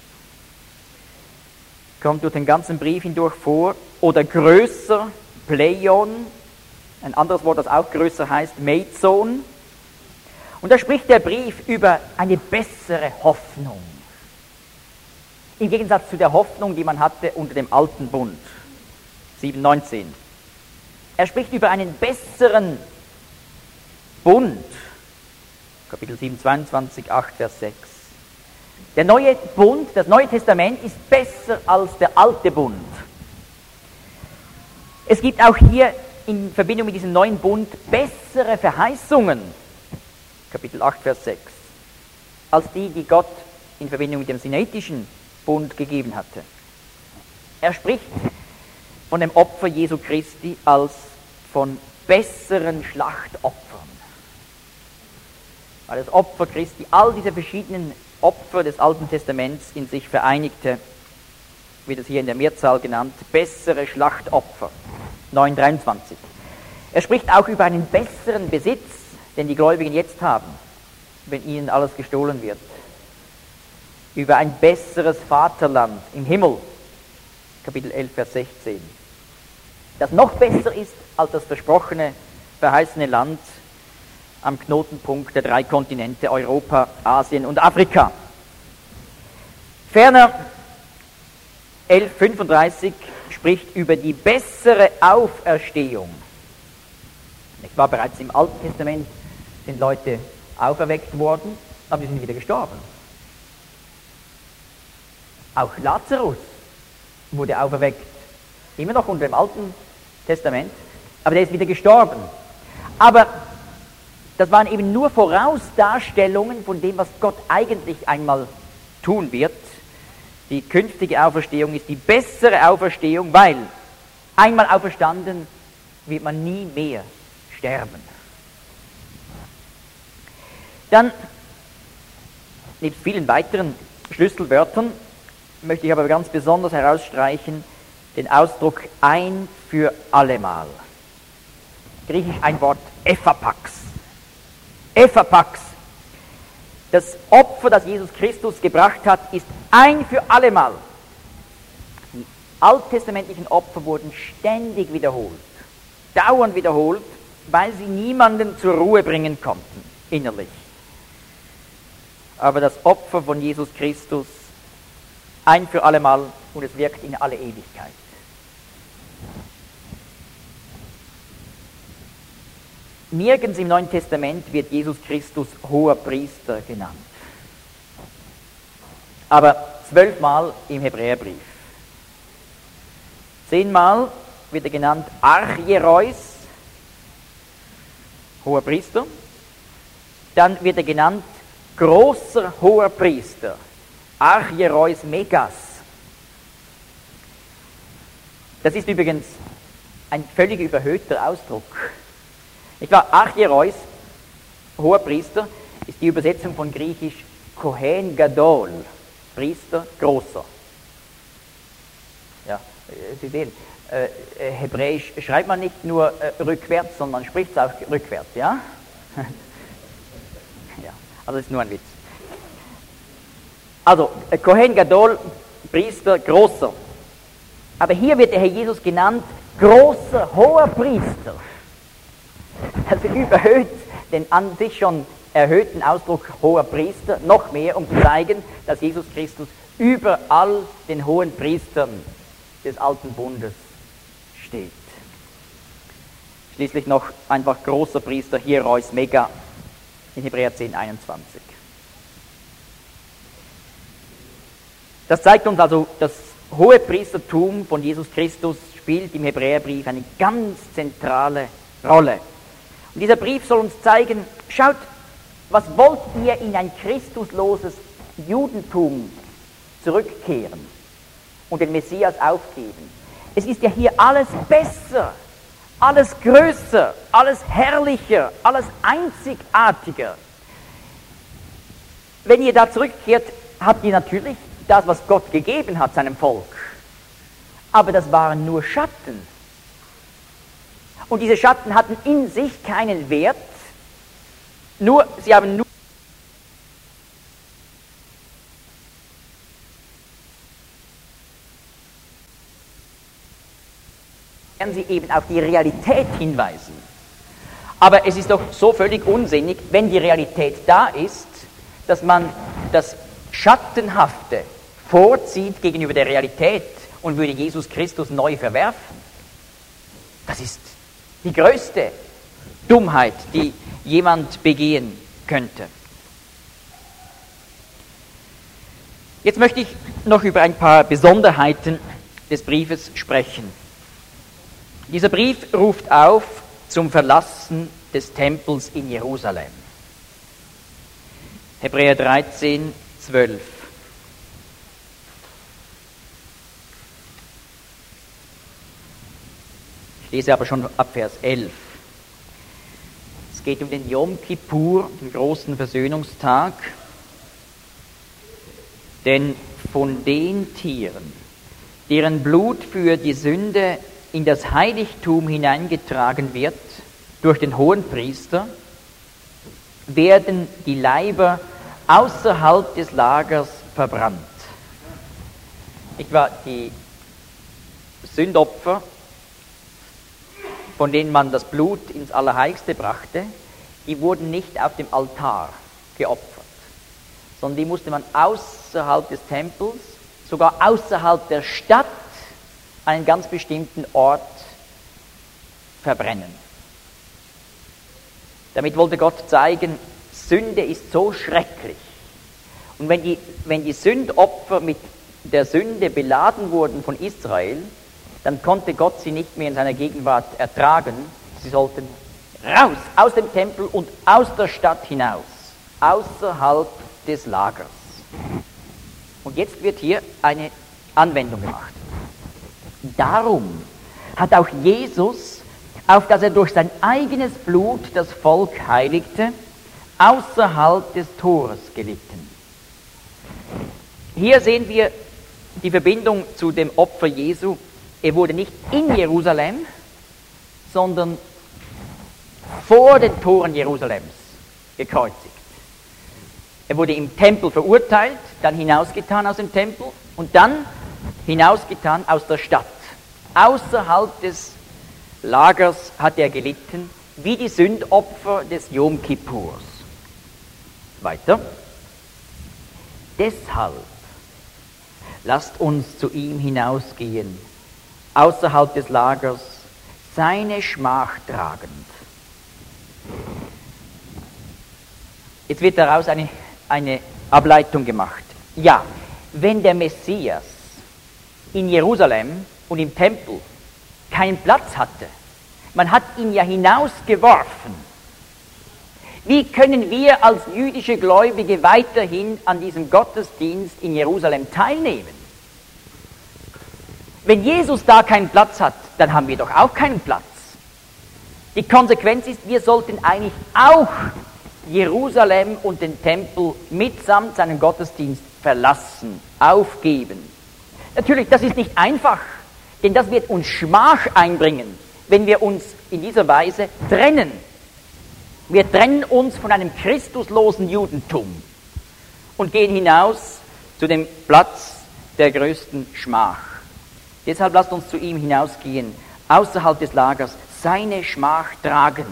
kommt durch den ganzen Brief hindurch vor. Oder größer, pleion, ein anderes Wort, das auch größer heißt, meizon. Und da spricht der Brief über eine bessere Hoffnung. Im Gegensatz zu der Hoffnung, die man hatte unter dem alten Bund. 7,19. Er spricht über einen besseren Bund. Kapitel 7, 22, 8, Vers 6. Der neue Bund, das Neue Testament ist besser als der alte Bund. Es gibt auch hier in Verbindung mit diesem neuen Bund bessere Verheißungen. Kapitel 8, Vers 6. Als die Gott in Verbindung mit dem Sinaitetischen Bund gegeben hatte. Er spricht von dem Opfer Jesu Christi als von besseren Schlachtopfern. Weil das Opfer Christi all diese verschiedenen Opfer des Alten Testaments in sich vereinigte, wird es hier in der Mehrzahl genannt, bessere Schlachtopfer. 9,23. Er spricht auch über einen besseren Besitz, den die Gläubigen jetzt haben, wenn ihnen alles gestohlen wird. Über ein besseres Vaterland im Himmel, Kapitel 11, Vers 16. Das noch besser ist als das versprochene, verheißene Land am Knotenpunkt der 3 Kontinente, Europa, Asien und Afrika. Ferner, 11,35 spricht über die bessere Auferstehung. Es war bereits im Alten Testament, sind Leute auferweckt worden, aber sie sind wieder gestorben. Auch Lazarus wurde auferweckt, immer noch unter dem alten Testament, aber der ist wieder gestorben. Aber das waren eben nur Vorausdarstellungen von dem, was Gott eigentlich einmal tun wird. Die künftige Auferstehung ist die bessere Auferstehung, weil einmal auferstanden wird man nie mehr sterben. Dann, neben vielen weiteren Schlüsselwörtern, möchte ich aber ganz besonders herausstreichen den Ausdruck ein für allemal. Griechisch ein Wort Ephapax. Ephapax. Das Opfer, das Jesus Christus gebracht hat, ist ein für allemal. Die alttestamentlichen Opfer wurden ständig wiederholt, dauernd wiederholt, weil sie niemanden zur Ruhe bringen konnten, innerlich. Aber das Opfer von Jesus Christus ein für allemal und es wirkt in alle Ewigkeit. Nirgends im Neuen Testament wird Jesus Christus hoher Priester genannt. Aber 12 Mal im Hebräerbrief. 10 Mal wird er genannt Archiereus, hoher Priester. Dann wird er genannt großer hoher Priester, Archiereus Megas. Das ist übrigens ein völlig überhöhter Ausdruck. Archiereus, hoher Priester, ist die Übersetzung von griechisch Kohen Gadol, Priester, großer. Ja, Sie sehen, Hebräisch schreibt man nicht nur rückwärts, sondern spricht es auch rückwärts, ja? Ja, also ist nur ein Witz. Also, Kohen Gadol, Priester, großer. Aber hier wird der Herr Jesus genannt, großer, hoher Priester. Also überhöht den an sich schon erhöhten Ausdruck hoher Priester noch mehr, um zu zeigen, dass Jesus Christus über all den hohen Priestern des Alten Bundes steht. Schließlich noch einfach großer Priester, Hiereus Mega, in Hebräer 10, 21. Das zeigt uns also, das hohe Priestertum von Jesus Christus spielt im Hebräerbrief eine ganz zentrale Rolle. Und dieser Brief soll uns zeigen, schaut, was wollt ihr in ein christusloses Judentum zurückkehren und den Messias aufgeben? Es ist ja hier alles besser, alles größer, alles herrlicher, alles einzigartiger. Wenn ihr da zurückkehrt, habt ihr natürlich das, was Gott gegeben hat seinem Volk. Aber das waren nur Schatten. Und diese Schatten hatten in sich keinen Wert, sie haben nur sie eben auf die Realität hinweisen. Aber es ist doch so völlig unsinnig, wenn die Realität da ist, dass man das Schattenhafte vorzieht gegenüber der Realität und würde Jesus Christus neu verwerfen. Das ist die größte Dummheit, die jemand begehen könnte. Jetzt möchte ich noch über ein paar Besonderheiten des Briefes sprechen. Dieser Brief ruft auf zum Verlassen des Tempels in Jerusalem. Hebräer 13, 12. Ich lese aber schon ab Vers 11. Es geht um den Yom Kippur, den großen Versöhnungstag. Denn von den Tieren, deren Blut für die Sünde in das Heiligtum hineingetragen wird, durch den Hohenpriester, werden die Leiber außerhalb des Lagers verbrannt. Die Sündopfer, von denen man das Blut ins Allerheiligste brachte, die wurden nicht auf dem Altar geopfert, sondern die musste man außerhalb des Tempels, sogar außerhalb der Stadt, an einen ganz bestimmten Ort verbrennen. Damit wollte Gott zeigen, Sünde ist so schrecklich. Und wenn die Sündopfer mit der Sünde beladen wurden von Israel, dann konnte Gott sie nicht mehr in seiner Gegenwart ertragen. Sie sollten raus aus dem Tempel und aus der Stadt hinaus, außerhalb des Lagers. Und jetzt wird hier eine Anwendung gemacht. Darum hat auch Jesus, auf dass er durch sein eigenes Blut das Volk heiligte, außerhalb des Tores gelitten. Hier sehen wir die Verbindung zu dem Opfer Jesu. Er wurde nicht in Jerusalem, sondern vor den Toren Jerusalems gekreuzigt. Er wurde im Tempel verurteilt, dann hinausgetan aus dem Tempel und dann hinausgetan aus der Stadt. Außerhalb des Lagers hat er gelitten, wie die Sündopfer des Jom Kippurs. Weiter. Deshalb lasst uns zu ihm hinausgehen, außerhalb des Lagers, seine Schmach tragend. Jetzt wird daraus eine Ableitung gemacht. Ja, wenn der Messias in Jerusalem und im Tempel keinen Platz hatte, man hat ihn ja hinausgeworfen, wie können wir als jüdische Gläubige weiterhin an diesem Gottesdienst in Jerusalem teilnehmen? Wenn Jesus da keinen Platz hat, dann haben wir doch auch keinen Platz. Die Konsequenz ist, wir sollten eigentlich auch Jerusalem und den Tempel mitsamt seinem Gottesdienst verlassen, aufgeben. Natürlich, das ist nicht einfach, denn das wird uns Schmach einbringen, wenn wir uns in dieser Weise trennen. Wir trennen uns von einem christuslosen Judentum und gehen hinaus zu dem Platz der größten Schmach. Deshalb lasst uns zu ihm hinausgehen, außerhalb des Lagers, seine Schmach tragend.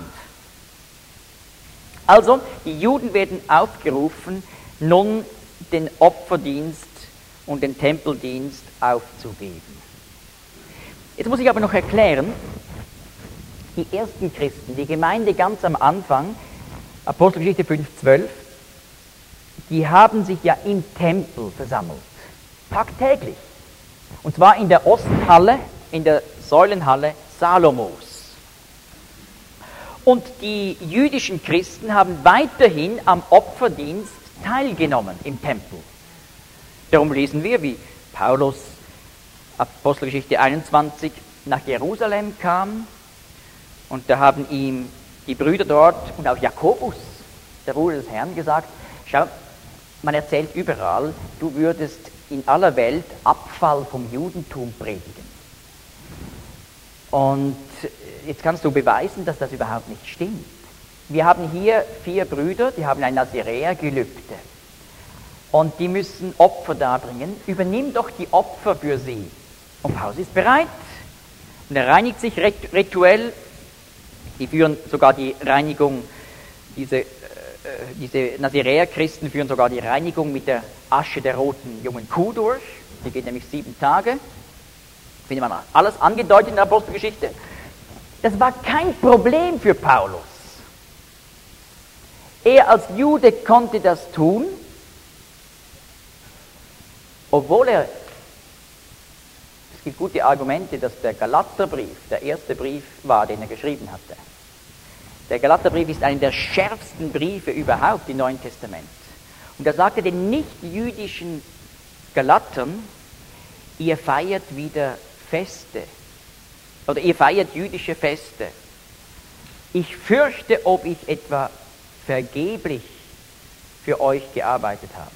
Also, die Juden werden aufgerufen, nun den Opferdienst und den Tempeldienst aufzugeben. Jetzt muss ich aber noch erklären, die ersten Christen, die Gemeinde ganz am Anfang, Apostelgeschichte 5,12, die haben sich ja im Tempel versammelt, tagtäglich. Und zwar in der Osthalle, in der Säulenhalle Salomos. Und die jüdischen Christen haben weiterhin am Opferdienst teilgenommen im Tempel. Darum lesen wir, wie Paulus, Apostelgeschichte 21, nach Jerusalem kam. Und da haben ihm die Brüder dort und auch Jakobus, der Bruder des Herrn, gesagt, schau, man erzählt überall, du würdest in aller Welt Abfall vom Judentum predigen. Und jetzt kannst du beweisen, dass das überhaupt nicht stimmt. Wir haben hier 4 Brüder, die haben ein Naziräergelübde. Und die müssen Opfer darbringen. Übernimm doch die Opfer für sie. Und Paulus ist bereit. Und er reinigt sich rituell. Die führen sogar die Reinigung, diese Naziräer-Christen führen sogar die Reinigung mit der Asche der roten jungen Kuh durch. Die geht nämlich 7 Tage. Findet man alles angedeutet in der Apostelgeschichte. Das war kein Problem für Paulus. Er als Jude konnte das tun, obwohl es gibt gute Argumente, dass der Galaterbrief der erste Brief war, den er geschrieben hatte. Der Galaterbrief ist einer der schärfsten Briefe überhaupt im Neuen Testament. Und er sagte den nicht-jüdischen Galatern, ihr feiert wieder Feste, oder ihr feiert jüdische Feste. Ich fürchte, ob ich etwa vergeblich für euch gearbeitet habe.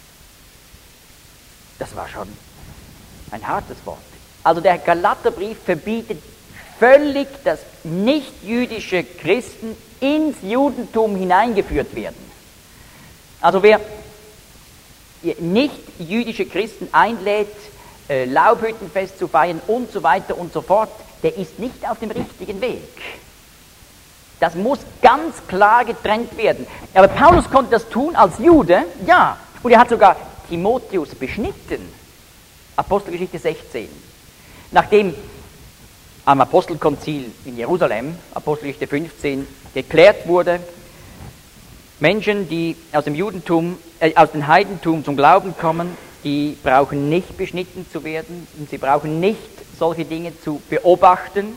Das war schon ein hartes Wort. Also der Galaterbrief verbietet völlig, dass nicht-jüdische Christen ins Judentum hineingeführt werden. Also wer nicht-jüdische Christen einlädt, Laubhüttenfest zu feiern und so weiter und so fort, der ist nicht auf dem richtigen Weg. Das muss ganz klar getrennt werden. Aber Paulus konnte das tun als Jude, ja. Und er hat sogar Timotheus beschnitten. Apostelgeschichte 16. Nachdem am Apostelkonzil in Jerusalem, Apostelgeschichte 15, geklärt wurde, Menschen, die aus dem Heidentum zum Glauben kommen, die brauchen nicht beschnitten zu werden und sie brauchen nicht solche Dinge zu beobachten.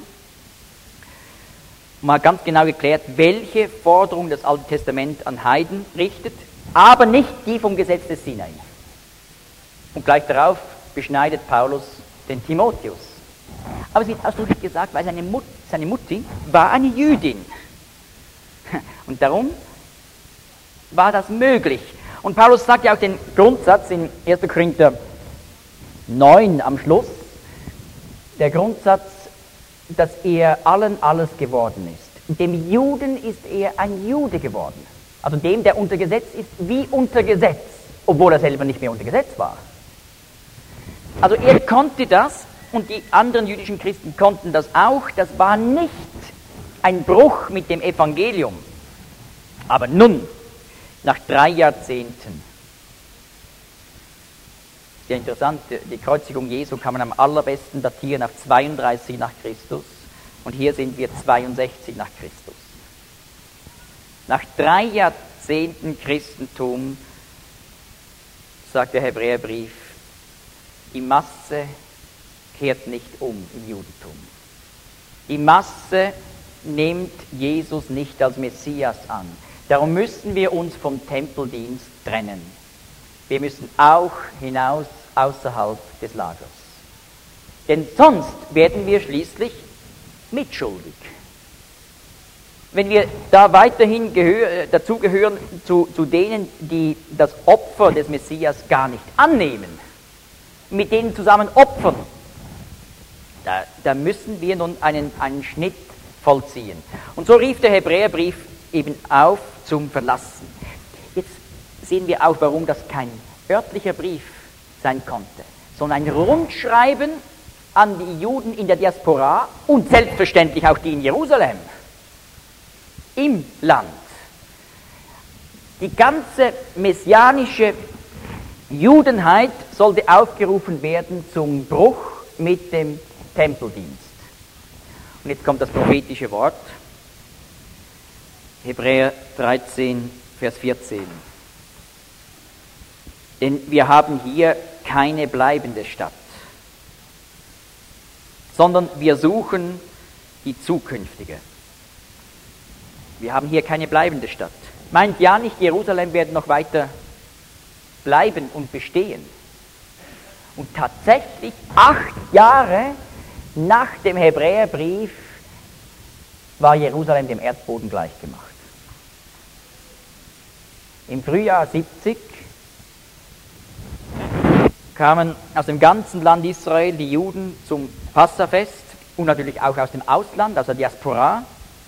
Man hat ganz genau geklärt, welche Forderung das Alte Testament an Heiden richtet, aber nicht die vom Gesetz des Sinai. Und gleich darauf beschneidet Paulus den Timotheus. Aber es wird ausdrücklich gesagt, weil seine Mutti war eine Jüdin. Und darum war das möglich. Und Paulus sagt ja auch den Grundsatz in 1. Korinther 9 am Schluss, der Grundsatz, dass er allen alles geworden ist. Dem Juden ist er ein Jude geworden. Also dem, der unter Gesetz ist, wie unter Gesetz, obwohl er selber nicht mehr unter Gesetz war. Also er konnte das und die anderen jüdischen Christen konnten das auch. Das war nicht ein Bruch mit dem Evangelium. Aber nun, nach 3 Jahrzehnten, sehr interessant, die Kreuzigung Jesu kann man am allerbesten datieren auf 32 nach Christus und hier sind wir 62 nach Christus. Nach 3 Jahrzehnten Christentum, sagt der Hebräerbrief, die Masse kehrt nicht um im Judentum. Die Masse nimmt Jesus nicht als Messias an. Darum müssen wir uns vom Tempeldienst trennen. Wir müssen auch hinaus außerhalb des Lagers. Denn sonst werden wir schließlich mitschuldig. Wenn wir da weiterhin dazugehören zu denen, die das Opfer des Messias gar nicht annehmen, mit denen zusammen opfern, da müssen wir nun einen Schnitt vollziehen. Und so rief der Hebräerbrief eben auf zum Verlassen. Jetzt sehen wir auch, warum das kein örtlicher Brief sein konnte, sondern ein Rundschreiben an die Juden in der Diaspora und selbstverständlich auch die in Jerusalem, im Land. Die ganze messianische Judenheit sollte aufgerufen werden zum Bruch mit dem Tempeldienst. Und jetzt kommt das prophetische Wort, Hebräer 13, Vers 14. Denn wir haben hier keine bleibende Stadt, sondern wir suchen die zukünftige. Wir haben hier keine bleibende Stadt. Meint ja nicht, Jerusalem wird noch weiter bleiben und bestehen. Und tatsächlich 8 Jahre nach dem Hebräerbrief war Jerusalem dem Erdboden gleichgemacht. Im Frühjahr 70 kamen aus dem ganzen Land Israel die Juden zum Passafest und natürlich auch aus dem Ausland, aus der Diaspora.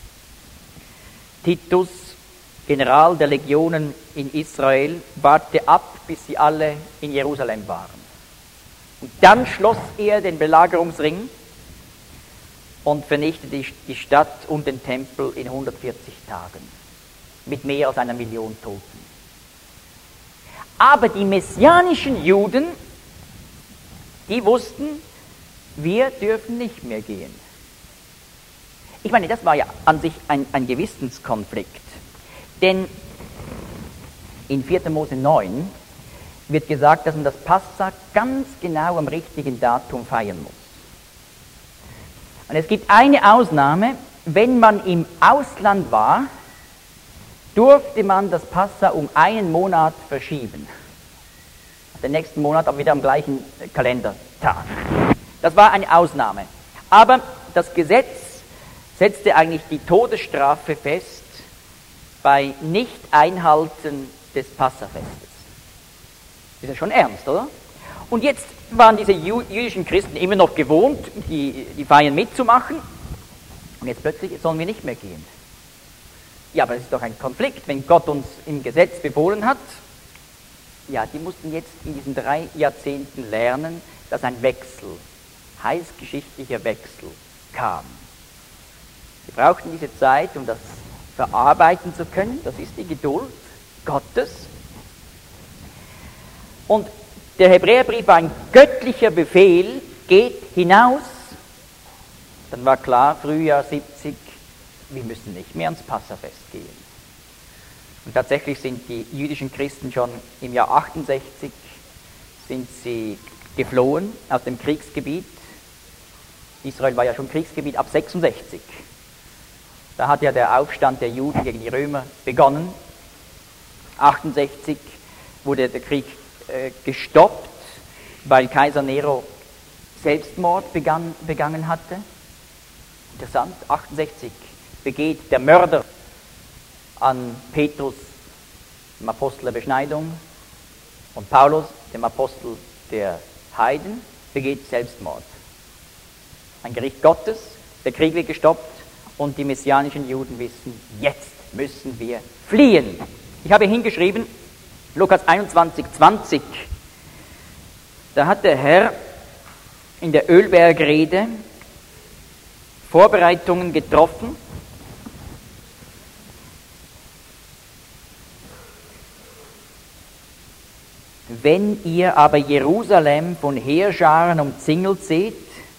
Titus, General der Legionen in Israel, wartete ab, bis sie alle in Jerusalem waren. Und dann schloss er den Belagerungsring und vernichtete die Stadt und den Tempel in 140 Tagen mit mehr als 1 Million Toten. Aber die messianischen Juden, die wussten, wir dürfen nicht mehr gehen. Ich meine, das war ja an sich ein Gewissenskonflikt. Denn in 4. Mose 9 wird gesagt, dass man das Passa ganz genau am richtigen Datum feiern muss. Und es gibt eine Ausnahme, wenn man im Ausland war, durfte man das Passa um 1 Monat verschieben. Den nächsten Monat, aber wieder am gleichen Kalendertag. Das war eine Ausnahme. Aber das Gesetz setzte eigentlich die Todesstrafe fest bei Nicht-Einhalten des Passafestes. Das ist ja schon ernst, oder? Und jetzt waren diese jüdischen Christen immer noch gewohnt, die Feiern mitzumachen. Und jetzt plötzlich sollen wir nicht mehr gehen. Ja, aber das ist doch ein Konflikt, wenn Gott uns im Gesetz befohlen hat. Ja, die mussten jetzt in diesen 3 Jahrzehnten lernen, dass ein Wechsel, heilsgeschichtlicher Wechsel kam. Sie brauchten diese Zeit, um das verarbeiten zu können. Das ist die Geduld Gottes. Und der Hebräerbrief war ein göttlicher Befehl, geht hinaus. Dann war klar, Frühjahr 70, wir müssen nicht mehr ans Passafest gehen. Und tatsächlich sind die jüdischen Christen schon im Jahr 68 sind sie geflohen aus dem Kriegsgebiet Israel war ja schon Kriegsgebiet ab 66. Da hat ja der Aufstand der Juden gegen die Römer begonnen. 68 wurde der Krieg gestoppt, weil Kaiser Nero Selbstmord begangen hatte. Interessant, 68 begeht der Mörder an Petrus, dem Apostel der Beschneidung, und Paulus, dem Apostel der Heiden, begeht Selbstmord. Ein Gericht Gottes, der Krieg wird gestoppt und die messianischen Juden wissen, jetzt müssen wir fliehen. Ich habe hingeschrieben, Lukas 21, 20, da hat der Herr in der Ölbergrede Vorbereitungen getroffen, wenn ihr aber Jerusalem von Heerscharen umzingelt seht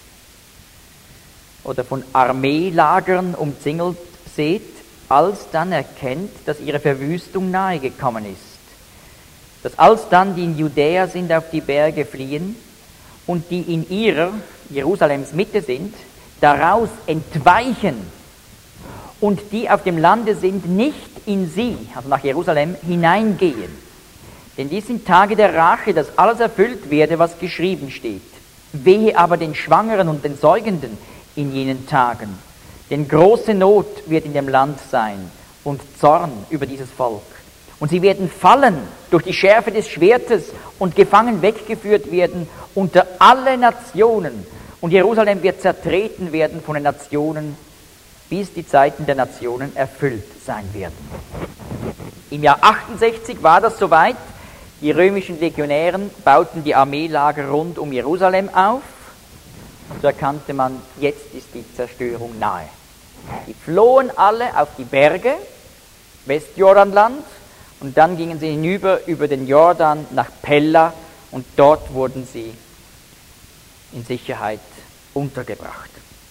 oder von Armeelagern umzingelt seht, alsdann erkennt, dass ihre Verwüstung nahe gekommen ist. Dass alsdann die in Judäa sind, auf die Berge fliehen und die in ihrer, Jerusalems Mitte sind, daraus entweichen und die auf dem Lande sind, nicht in sie, also nach Jerusalem, hineingehen. Denn dies sind Tage der Rache, dass alles erfüllt werde, was geschrieben steht. Wehe aber den Schwangeren und den Säugenden in jenen Tagen. Denn große Not wird in dem Land sein und Zorn über dieses Volk. Und sie werden fallen durch die Schärfe des Schwertes und gefangen weggeführt werden unter alle Nationen. Und Jerusalem wird zertreten werden von den Nationen, bis die Zeiten der Nationen erfüllt sein werden. Im Jahr 68 war das soweit. Die römischen Legionären bauten die Armeelager rund um Jerusalem auf. Und so erkannte man, jetzt ist die Zerstörung nahe. Die flohen alle auf die Berge, Westjordanland, und dann gingen sie hinüber über den Jordan nach Pella und dort wurden sie in Sicherheit untergebracht.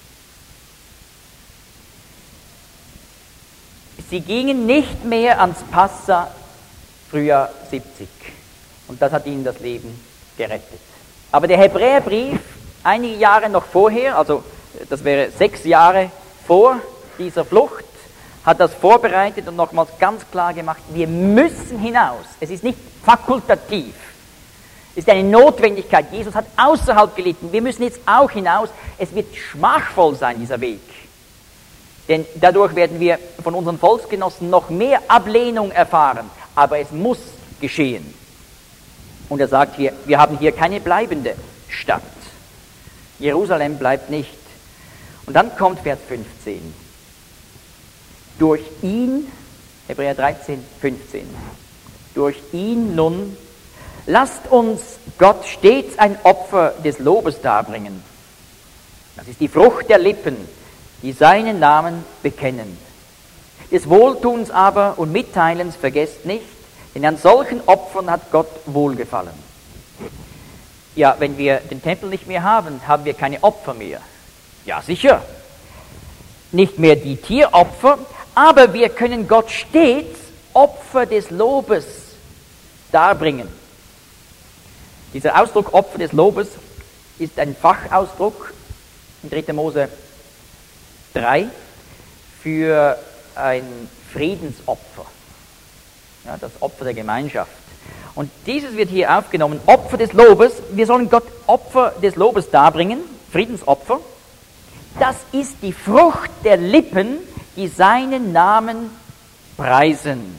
Sie gingen nicht mehr ans Passa, Frühjahr 70. Und das hat ihnen das Leben gerettet. Aber der Hebräerbrief, einige Jahre noch vorher, also das wäre 6 Jahre vor dieser Flucht, hat das vorbereitet und nochmals ganz klar gemacht, wir müssen hinaus. Es ist nicht fakultativ. Es ist eine Notwendigkeit. Jesus hat außerhalb gelitten. Wir müssen jetzt auch hinaus. Es wird schmachvoll sein, dieser Weg. Denn dadurch werden wir von unseren Volksgenossen noch mehr Ablehnung erfahren. Aber es muss geschehen. Und er sagt hier, wir haben hier keine bleibende Stadt. Jerusalem bleibt nicht. Und dann kommt Vers 15. Durch ihn, Hebräer 13, 15, durch ihn nun, lasst uns Gott stets ein Opfer des Lobes darbringen. Das ist die Frucht der Lippen, die seinen Namen bekennen. Des Wohltuns aber und Mitteilens vergesst nicht, denn an solchen Opfern hat Gott wohlgefallen. Ja, wenn wir den Tempel nicht mehr haben, haben wir keine Opfer mehr. Ja, sicher. Nicht mehr die Tieropfer, aber wir können Gott stets Opfer des Lobes darbringen. Dieser Ausdruck Opfer des Lobes ist ein Fachausdruck in 3. Mose 3 für ein Friedensopfer, ja, das Opfer der Gemeinschaft. Und dieses wird hier aufgenommen, Opfer des Lobes. Wir sollen Gott Opfer des Lobes darbringen, Friedensopfer. Das ist die Frucht der Lippen, die seinen Namen preisen.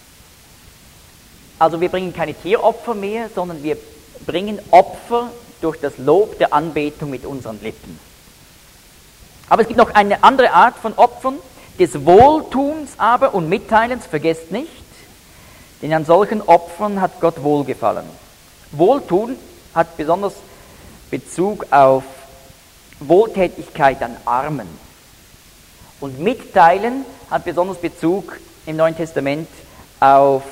Also wir bringen keine Tieropfer mehr, sondern wir bringen Opfer durch das Lob der Anbetung mit unseren Lippen. Aber es gibt noch eine andere Art von Opfern, des Wohltuns aber und Mitteilens vergesst nicht, denn an solchen Opfern hat Gott wohlgefallen. Wohltun hat besonders Bezug auf Wohltätigkeit an Armen. Und Mitteilen hat besonders Bezug im Neuen Testament auf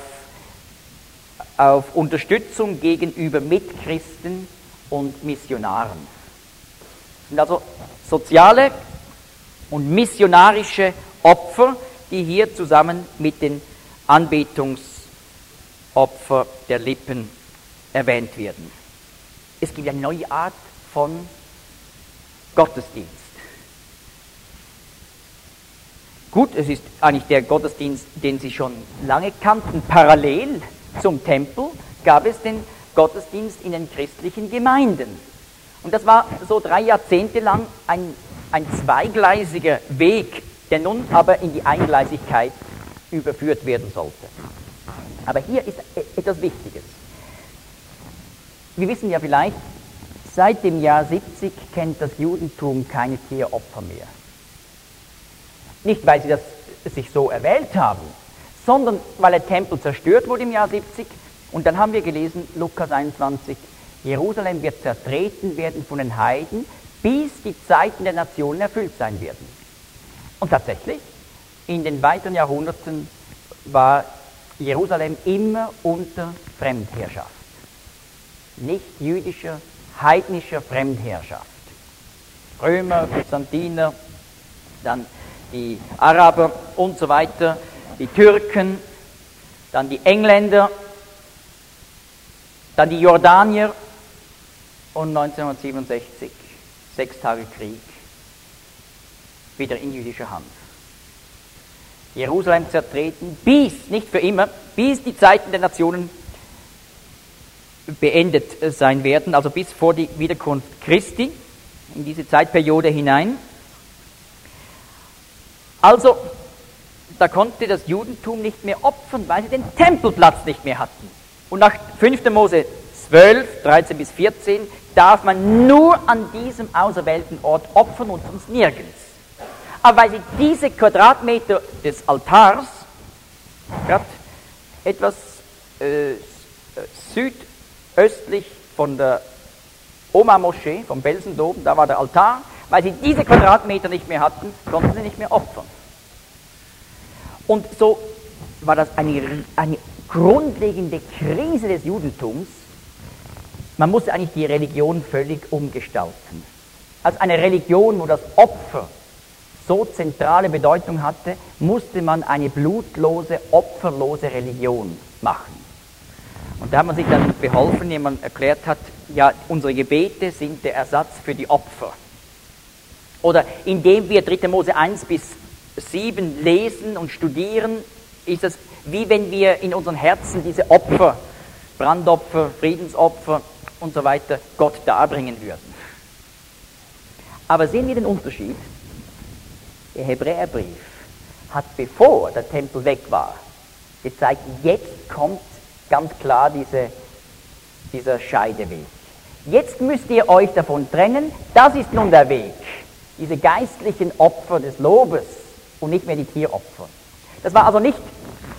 Unterstützung gegenüber Mitchristen und Missionaren. Das sind also soziale und missionarische Opfer, die hier zusammen mit den Anbetungsopfern der Lippen erwähnt werden. Es gibt eine neue Art von Gottesdienst. Gut, es ist eigentlich der Gottesdienst, den sie schon lange kannten. Parallel zum Tempel gab es den Gottesdienst in den christlichen Gemeinden. Und das war so 3 Jahrzehnte lang ein zweigleisiger Weg, der nun aber in die Eingleisigkeit überführt werden sollte. Aber hier ist etwas Wichtiges. Wir wissen ja vielleicht, seit dem Jahr 70 kennt das Judentum keine Tieropfer mehr. Nicht, weil sie das sich so erwählt haben, sondern weil der Tempel zerstört wurde im Jahr 70. Und dann haben wir gelesen, Lukas 21, Jerusalem wird zertreten werden von den Heiden, bis die Zeiten der Nationen erfüllt sein werden. Und tatsächlich, in den weiteren Jahrhunderten war Jerusalem immer unter Fremdherrschaft. Nicht jüdischer, heidnischer Fremdherrschaft. Römer, Byzantiner, dann die Araber und so weiter, die Türken, dann die Engländer, dann die Jordanier und 1967, 6 Tage Krieg, wieder in jüdischer Hand. Jerusalem zertreten, bis, nicht für immer, bis die Zeiten der Nationen beendet sein werden, also bis vor die Wiederkunft Christi, in diese Zeitperiode hinein. Also, da konnte das Judentum nicht mehr opfern, weil sie den Tempelplatz nicht mehr hatten. Und nach 5. Mose 12, 13 bis 14 darf man nur an diesem auserwählten Ort opfern und sonst nirgends. Aber weil sie diese Quadratmeter des Altars, gerade etwas südöstlich von der Oma-Moschee, vom Belsendom, da war der Altar, weil sie diese Quadratmeter nicht mehr hatten, konnten sie nicht mehr opfern. Und so war das eine grundlegende Krise des Judentums. Man musste eigentlich die Religion völlig umgestalten. Als eine Religion, wo das Opfer so zentrale Bedeutung hatte, musste man eine blutlose, opferlose Religion machen. Und da hat man sich dann beholfen, indem man erklärt hat, ja, unsere Gebete sind der Ersatz für die Opfer. Oder indem wir 3. Mose 1 bis 7 lesen und studieren, ist es wie wenn wir in unseren Herzen diese Opfer, Brandopfer, Friedensopfer und so weiter, Gott darbringen würden. Aber sehen wir den Unterschied? Der Hebräerbrief hat, bevor der Tempel weg war, gezeigt, jetzt kommt ganz klar dieser Scheideweg. Jetzt müsst ihr euch davon trennen, das ist nun der Weg. Diese geistlichen Opfer des Lobes und nicht mehr die Tieropfer. Das war also nicht,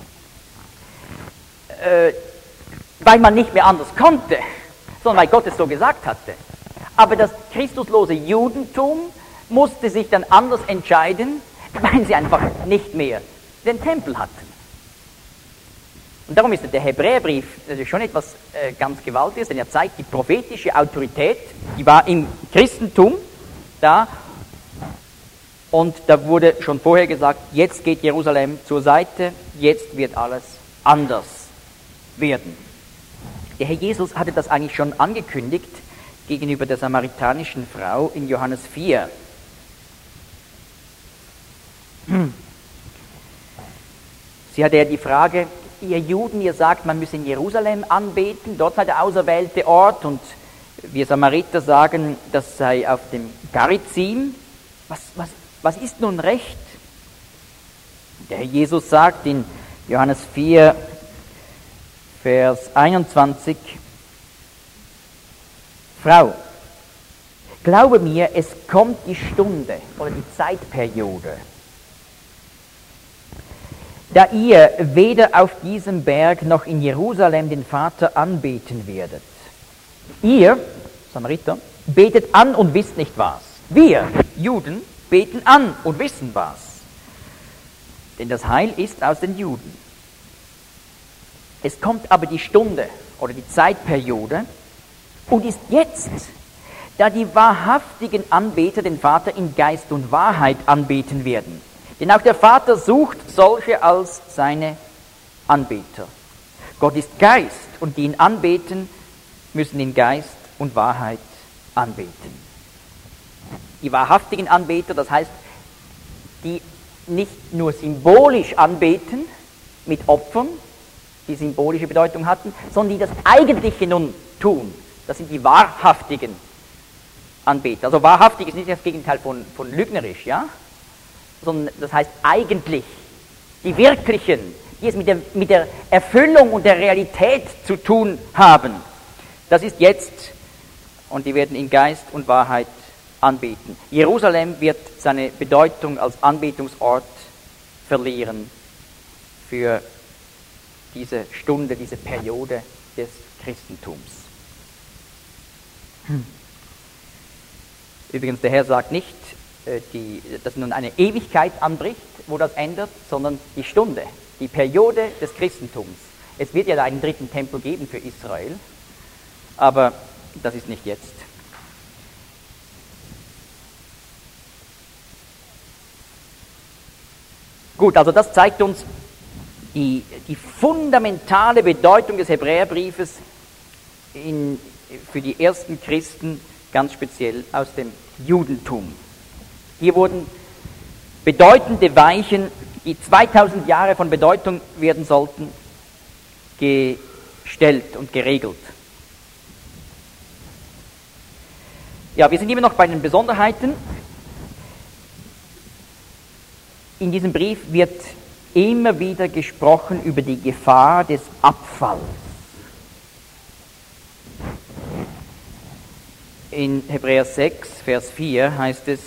weil man nicht mehr anders konnte, sondern weil Gott es so gesagt hatte. Aber das christuslose Judentum musste sich dann anders entscheiden, weil sie einfach nicht mehr den Tempel hatten. Und darum ist der Hebräerbrief natürlich schon etwas ganz Gewaltiges, denn er zeigt die prophetische Autorität, die war im Christentum da. Und da wurde schon vorher gesagt, jetzt geht Jerusalem zur Seite, jetzt wird alles anders werden. Der Herr Jesus hatte das eigentlich schon angekündigt gegenüber der samaritanischen Frau in Johannes 4. Sie hatte ja die Frage, ihr Juden, ihr sagt, man müsse in Jerusalem anbeten, dort sei der auserwählte Ort, und wir Samariter sagen, das sei auf dem Garizim. Was ist nun recht? Der Herr Jesus sagt in Johannes 4, Vers 21, Frau, glaube mir, es kommt die Stunde oder die Zeitperiode, da ihr weder auf diesem Berg noch in Jerusalem den Vater anbeten werdet. Ihr, Samariter, betet an und wisst nicht was. Wir, Juden, beten an und wissen was. Denn das Heil ist aus den Juden. Es kommt aber die Stunde oder die Zeitperiode und ist jetzt, da die wahrhaftigen Anbeter den Vater in Geist und Wahrheit anbeten werden. Denn auch der Vater sucht solche als seine Anbeter. Gott ist Geist und die ihn anbeten, müssen in Geist und Wahrheit anbeten. die wahrhaftigen Anbeter, das heißt, die nicht nur symbolisch anbeten mit Opfern, die symbolische Bedeutung hatten, sondern die das Eigentliche nun tun. Das sind die wahrhaftigen Anbeter. Also wahrhaftig ist nicht das Gegenteil von lügnerisch, ja? Sondern das heißt eigentlich, die wirklichen, die es mit der Erfüllung und der Realität zu tun haben. Das ist jetzt, und die werden in Geist und Wahrheit anbeten. Jerusalem wird seine Bedeutung als Anbetungsort verlieren für diese Stunde, diese Periode des Christentums. Übrigens, der Herr sagt nicht, dass nun eine Ewigkeit anbricht, wo das ändert, sondern die Stunde, die Periode des Christentums. Es wird ja einen dritten Tempel geben für Israel, aber das ist nicht jetzt. Gut, also das zeigt uns die fundamentale Bedeutung des Hebräerbriefes für die ersten Christen, ganz speziell aus dem Judentum. Hier wurden bedeutende Weichen, die 2000 Jahre von Bedeutung werden sollten, gestellt und geregelt. Ja, wir sind immer noch bei den Besonderheiten. In diesem Brief wird immer wieder gesprochen über die Gefahr des Abfalls. In Hebräer 6, Vers 4 heißt es: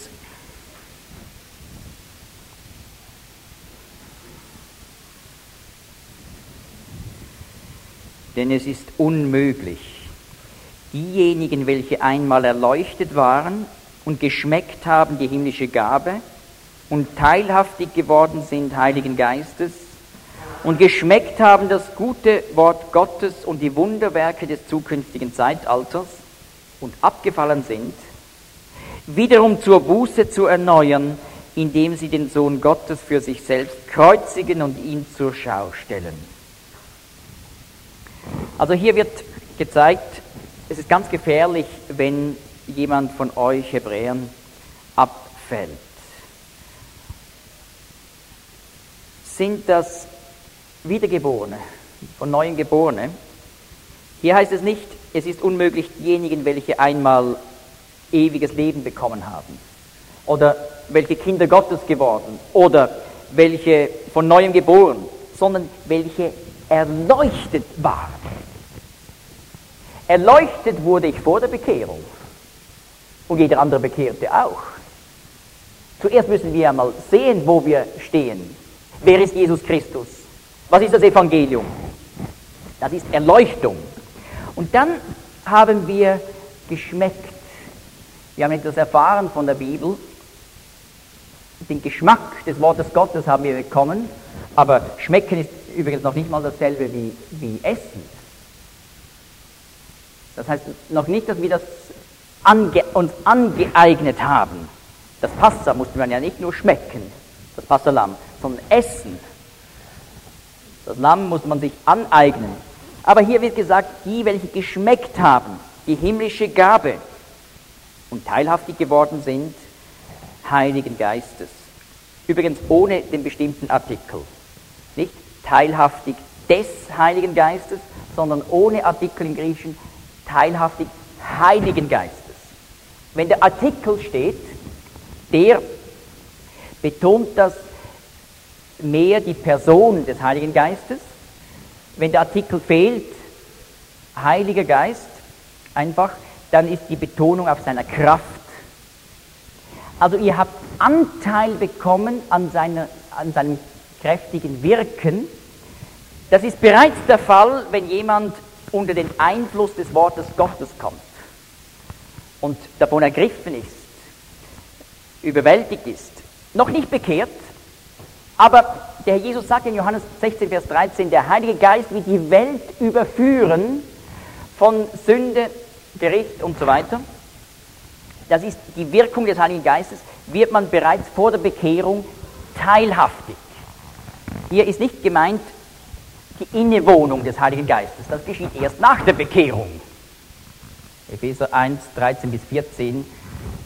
Denn es ist unmöglich, diejenigen, welche einmal erleuchtet waren und geschmeckt haben die himmlische Gabe und teilhaftig geworden sind Heiligen Geistes und geschmeckt haben das gute Wort Gottes und die Wunderwerke des zukünftigen Zeitalters und abgefallen sind, wiederum zur Buße zu erneuern, indem sie den Sohn Gottes für sich selbst kreuzigen und ihn zur Schau stellen. Also hier wird gezeigt, es ist ganz gefährlich, wenn jemand von euch Hebräern abfällt. Sind das Wiedergeborene, von Neuem Geborene? Hier heißt es nicht, es ist unmöglich, diejenigen, welche einmal ewiges Leben bekommen haben, oder welche Kinder Gottes geworden, oder welche von Neuem geboren, sondern welche erleuchtet waren. Erleuchtet wurde ich vor der Bekehrung und jeder andere Bekehrte auch. Zuerst müssen wir einmal sehen, wo wir stehen. Wer ist Jesus Christus? Was ist das Evangelium? Das ist Erleuchtung. Und dann haben wir geschmeckt. Wir haben etwas erfahren von der Bibel. Den Geschmack des Wortes Gottes haben wir bekommen, aber schmecken ist übrigens noch nicht mal dasselbe wie essen. Das heißt noch nicht, dass wir das uns angeeignet haben. Das Passa musste man ja nicht nur schmecken, das Passalamm, sondern essen. Das Lamm muss man sich aneignen. Aber hier wird gesagt, die, welche geschmeckt haben, die himmlische Gabe und teilhaftig geworden sind, Heiligen Geistes. Übrigens ohne den bestimmten Artikel. Nicht teilhaftig des Heiligen Geistes, sondern ohne Artikel im Griechischen, teilhaftig Heiligen Geistes. Wenn der Artikel steht, der betont das mehr die Person des Heiligen Geistes. Wenn der Artikel fehlt, Heiliger Geist, einfach, dann ist die Betonung auf seiner Kraft. Also ihr habt Anteil bekommen an seinem kräftigen Wirken. Das ist bereits der Fall, wenn jemand unter den Einfluss des Wortes Gottes kommt und davon ergriffen ist, überwältigt ist, noch nicht bekehrt, aber der Herr Jesus sagt in Johannes 16, Vers 13, der Heilige Geist wird die Welt überführen von Sünde, Gericht und so weiter. Das ist die Wirkung des Heiligen Geistes, wird man bereits vor der Bekehrung teilhaftig. Hier ist nicht gemeint die Innewohnung des Heiligen Geistes, das geschieht erst nach der Bekehrung. Epheser 1, 13 bis 14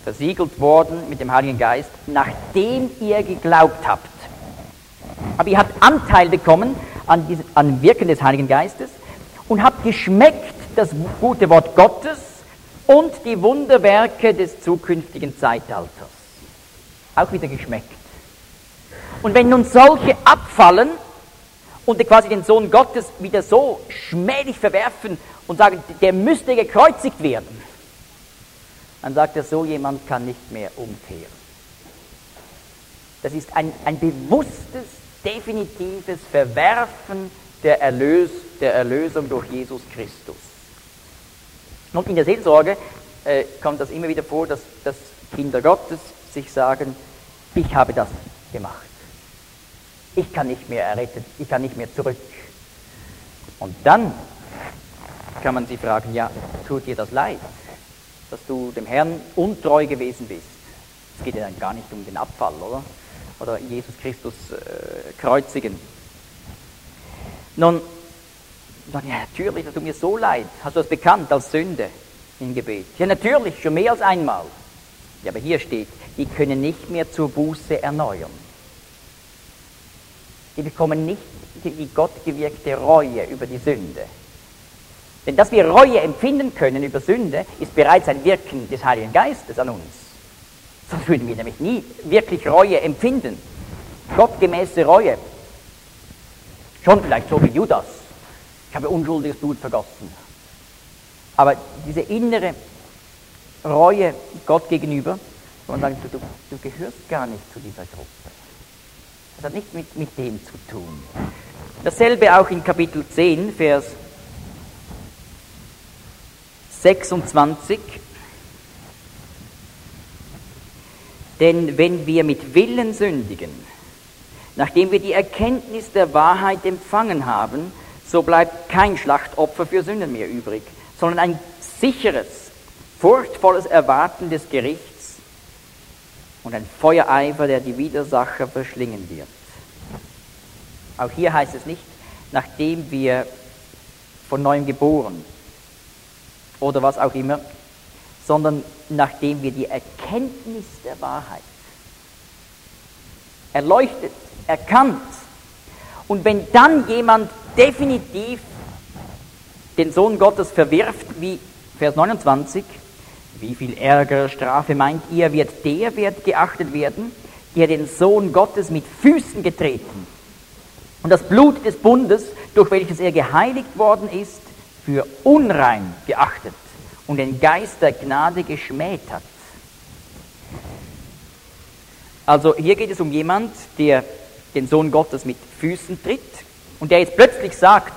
versiegelt worden mit dem Heiligen Geist, nachdem ihr geglaubt habt. Aber ihr habt Anteil bekommen an Wirken des Heiligen Geistes und habt geschmeckt das gute Wort Gottes und die Wunderwerke des zukünftigen Zeitalters. Auch wieder geschmeckt. Und wenn nun solche abfallen und quasi den Sohn Gottes wieder so schmählich verwerfen und sagen, der müsste gekreuzigt werden, dann sagt er, so jemand kann nicht mehr umkehren. Das ist ein bewusstes, definitives Verwerfen der Erlösung durch Jesus Christus. Und in der Seelsorge kommt das immer wieder vor, dass Kinder Gottes sich sagen, ich habe das gemacht. Ich kann nicht mehr errettet, ich kann nicht mehr zurück. Und dann kann man sie fragen, ja, tut dir das leid, dass du dem Herrn untreu gewesen bist? Es geht ja dann gar nicht um den Abfall, oder? Oder Jesus Christus kreuzigen. Nun, ja, natürlich, das tut mir so leid. Hast du das bekannt als Sünde im Gebet? Ja, natürlich, schon mehr als einmal. Ja, aber hier steht, die können nicht mehr zur Buße erneuern. Die bekommen nicht die gottgewirkte Reue über die Sünde. Denn dass wir Reue empfinden können über Sünde, ist bereits ein Wirken des Heiligen Geistes an uns. Sonst würden wir nämlich nie wirklich Reue empfinden. Gottgemäße Reue. Schon vielleicht so wie Judas. Ich habe unschuldiges Blut vergossen. Aber diese innere Reue Gott gegenüber, wo man sagt, du gehörst gar nicht zu dieser Gruppe. Das hat nichts mit dem zu tun. Dasselbe auch in Kapitel 10, Vers 26. Denn wenn wir mit Willen sündigen, nachdem wir die Erkenntnis der Wahrheit empfangen haben, so bleibt kein Schlachtopfer für Sünden mehr übrig, sondern ein sicheres, furchtvolles Erwarten des Gerichts und ein Feuereifer, der die Widersacher verschlingen wird. Auch hier heißt es nicht, nachdem wir von neuem geboren oder was auch immer, sondern nachdem wir die Erkenntnis der Wahrheit erleuchtet, erkannt. Und wenn dann jemand definitiv den Sohn Gottes verwirft, wie Vers 29, wie viel Ärger, Strafe meint ihr, wird der Wert geachtet werden, der den Sohn Gottes mit Füßen getreten und das Blut des Bundes, durch welches er geheiligt worden ist, für unrein geachtet und den Geist der Gnade geschmäht hat. Also hier geht es um jemand, der den Sohn Gottes mit Füßen tritt und der jetzt plötzlich sagt,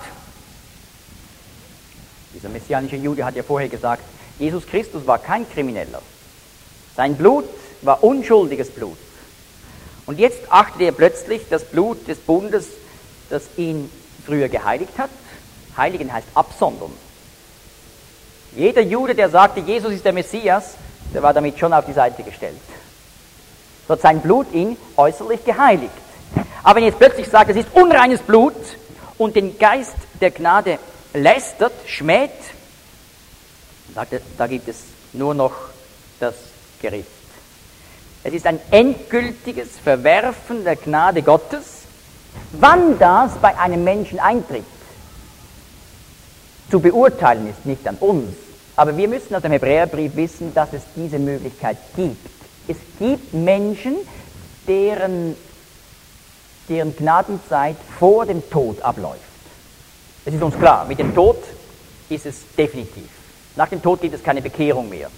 dieser messianische Jude hat ja vorher gesagt, Jesus Christus war kein Krimineller. Sein Blut war unschuldiges Blut. Und jetzt achtet er plötzlich das Blut des Bundes, das ihn früher geheiligt hat. Heiligen heißt absondern. Jeder Jude, der sagte, Jesus ist der Messias, der war damit schon auf die Seite gestellt. So hat sein Blut ihn äußerlich geheiligt. Aber wenn er jetzt plötzlich sagt, es ist unreines Blut und den Geist der Gnade lästert, schmäht, sagt er, da gibt es nur noch das Gericht. Es ist ein endgültiges Verwerfen der Gnade Gottes. Wann das bei einem Menschen eintritt, zu beurteilen ist nicht an uns. Aber wir müssen aus dem Hebräerbrief wissen, dass es diese Möglichkeit gibt. Es gibt Menschen, deren Gnadenzeit vor dem Tod abläuft. Es ist uns klar, mit dem Tod ist es definitiv. Nach dem Tod gibt es keine Bekehrung mehr.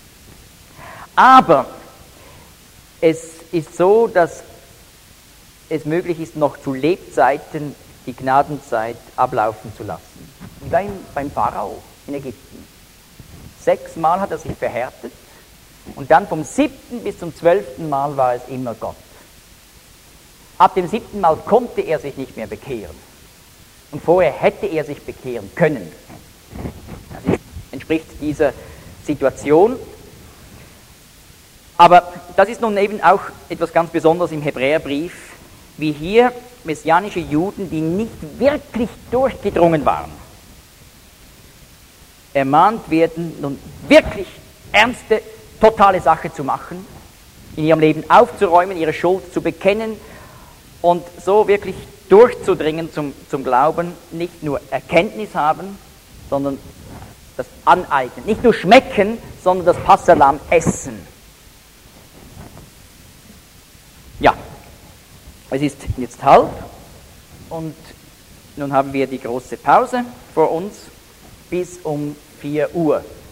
Aber es ist so, dass es möglich ist, noch zu Lebzeiten die Gnadenzeit ablaufen zu lassen. Wie beim Pharao in Ägypten. 6 Mal hat er sich verhärtet und dann vom 7. bis zum 12. Mal war es immer Gott. Ab dem 7. Mal konnte er sich nicht mehr bekehren. Und vorher hätte er sich bekehren können. Das entspricht dieser Situation. Aber das ist nun eben auch etwas ganz Besonderes im Hebräerbrief, wie hier messianische Juden, die nicht wirklich durchgedrungen waren, ermahnt werden, nun wirklich ernste totale Sache zu machen, in ihrem Leben aufzuräumen, ihre Schuld zu bekennen und so wirklich durchzudringen zum Glauben, nicht nur Erkenntnis haben, sondern das Aneignen. Nicht nur schmecken, sondern das Passalam essen. Ja, es ist jetzt halb und nun haben wir die große Pause vor uns bis um 4 Uhr.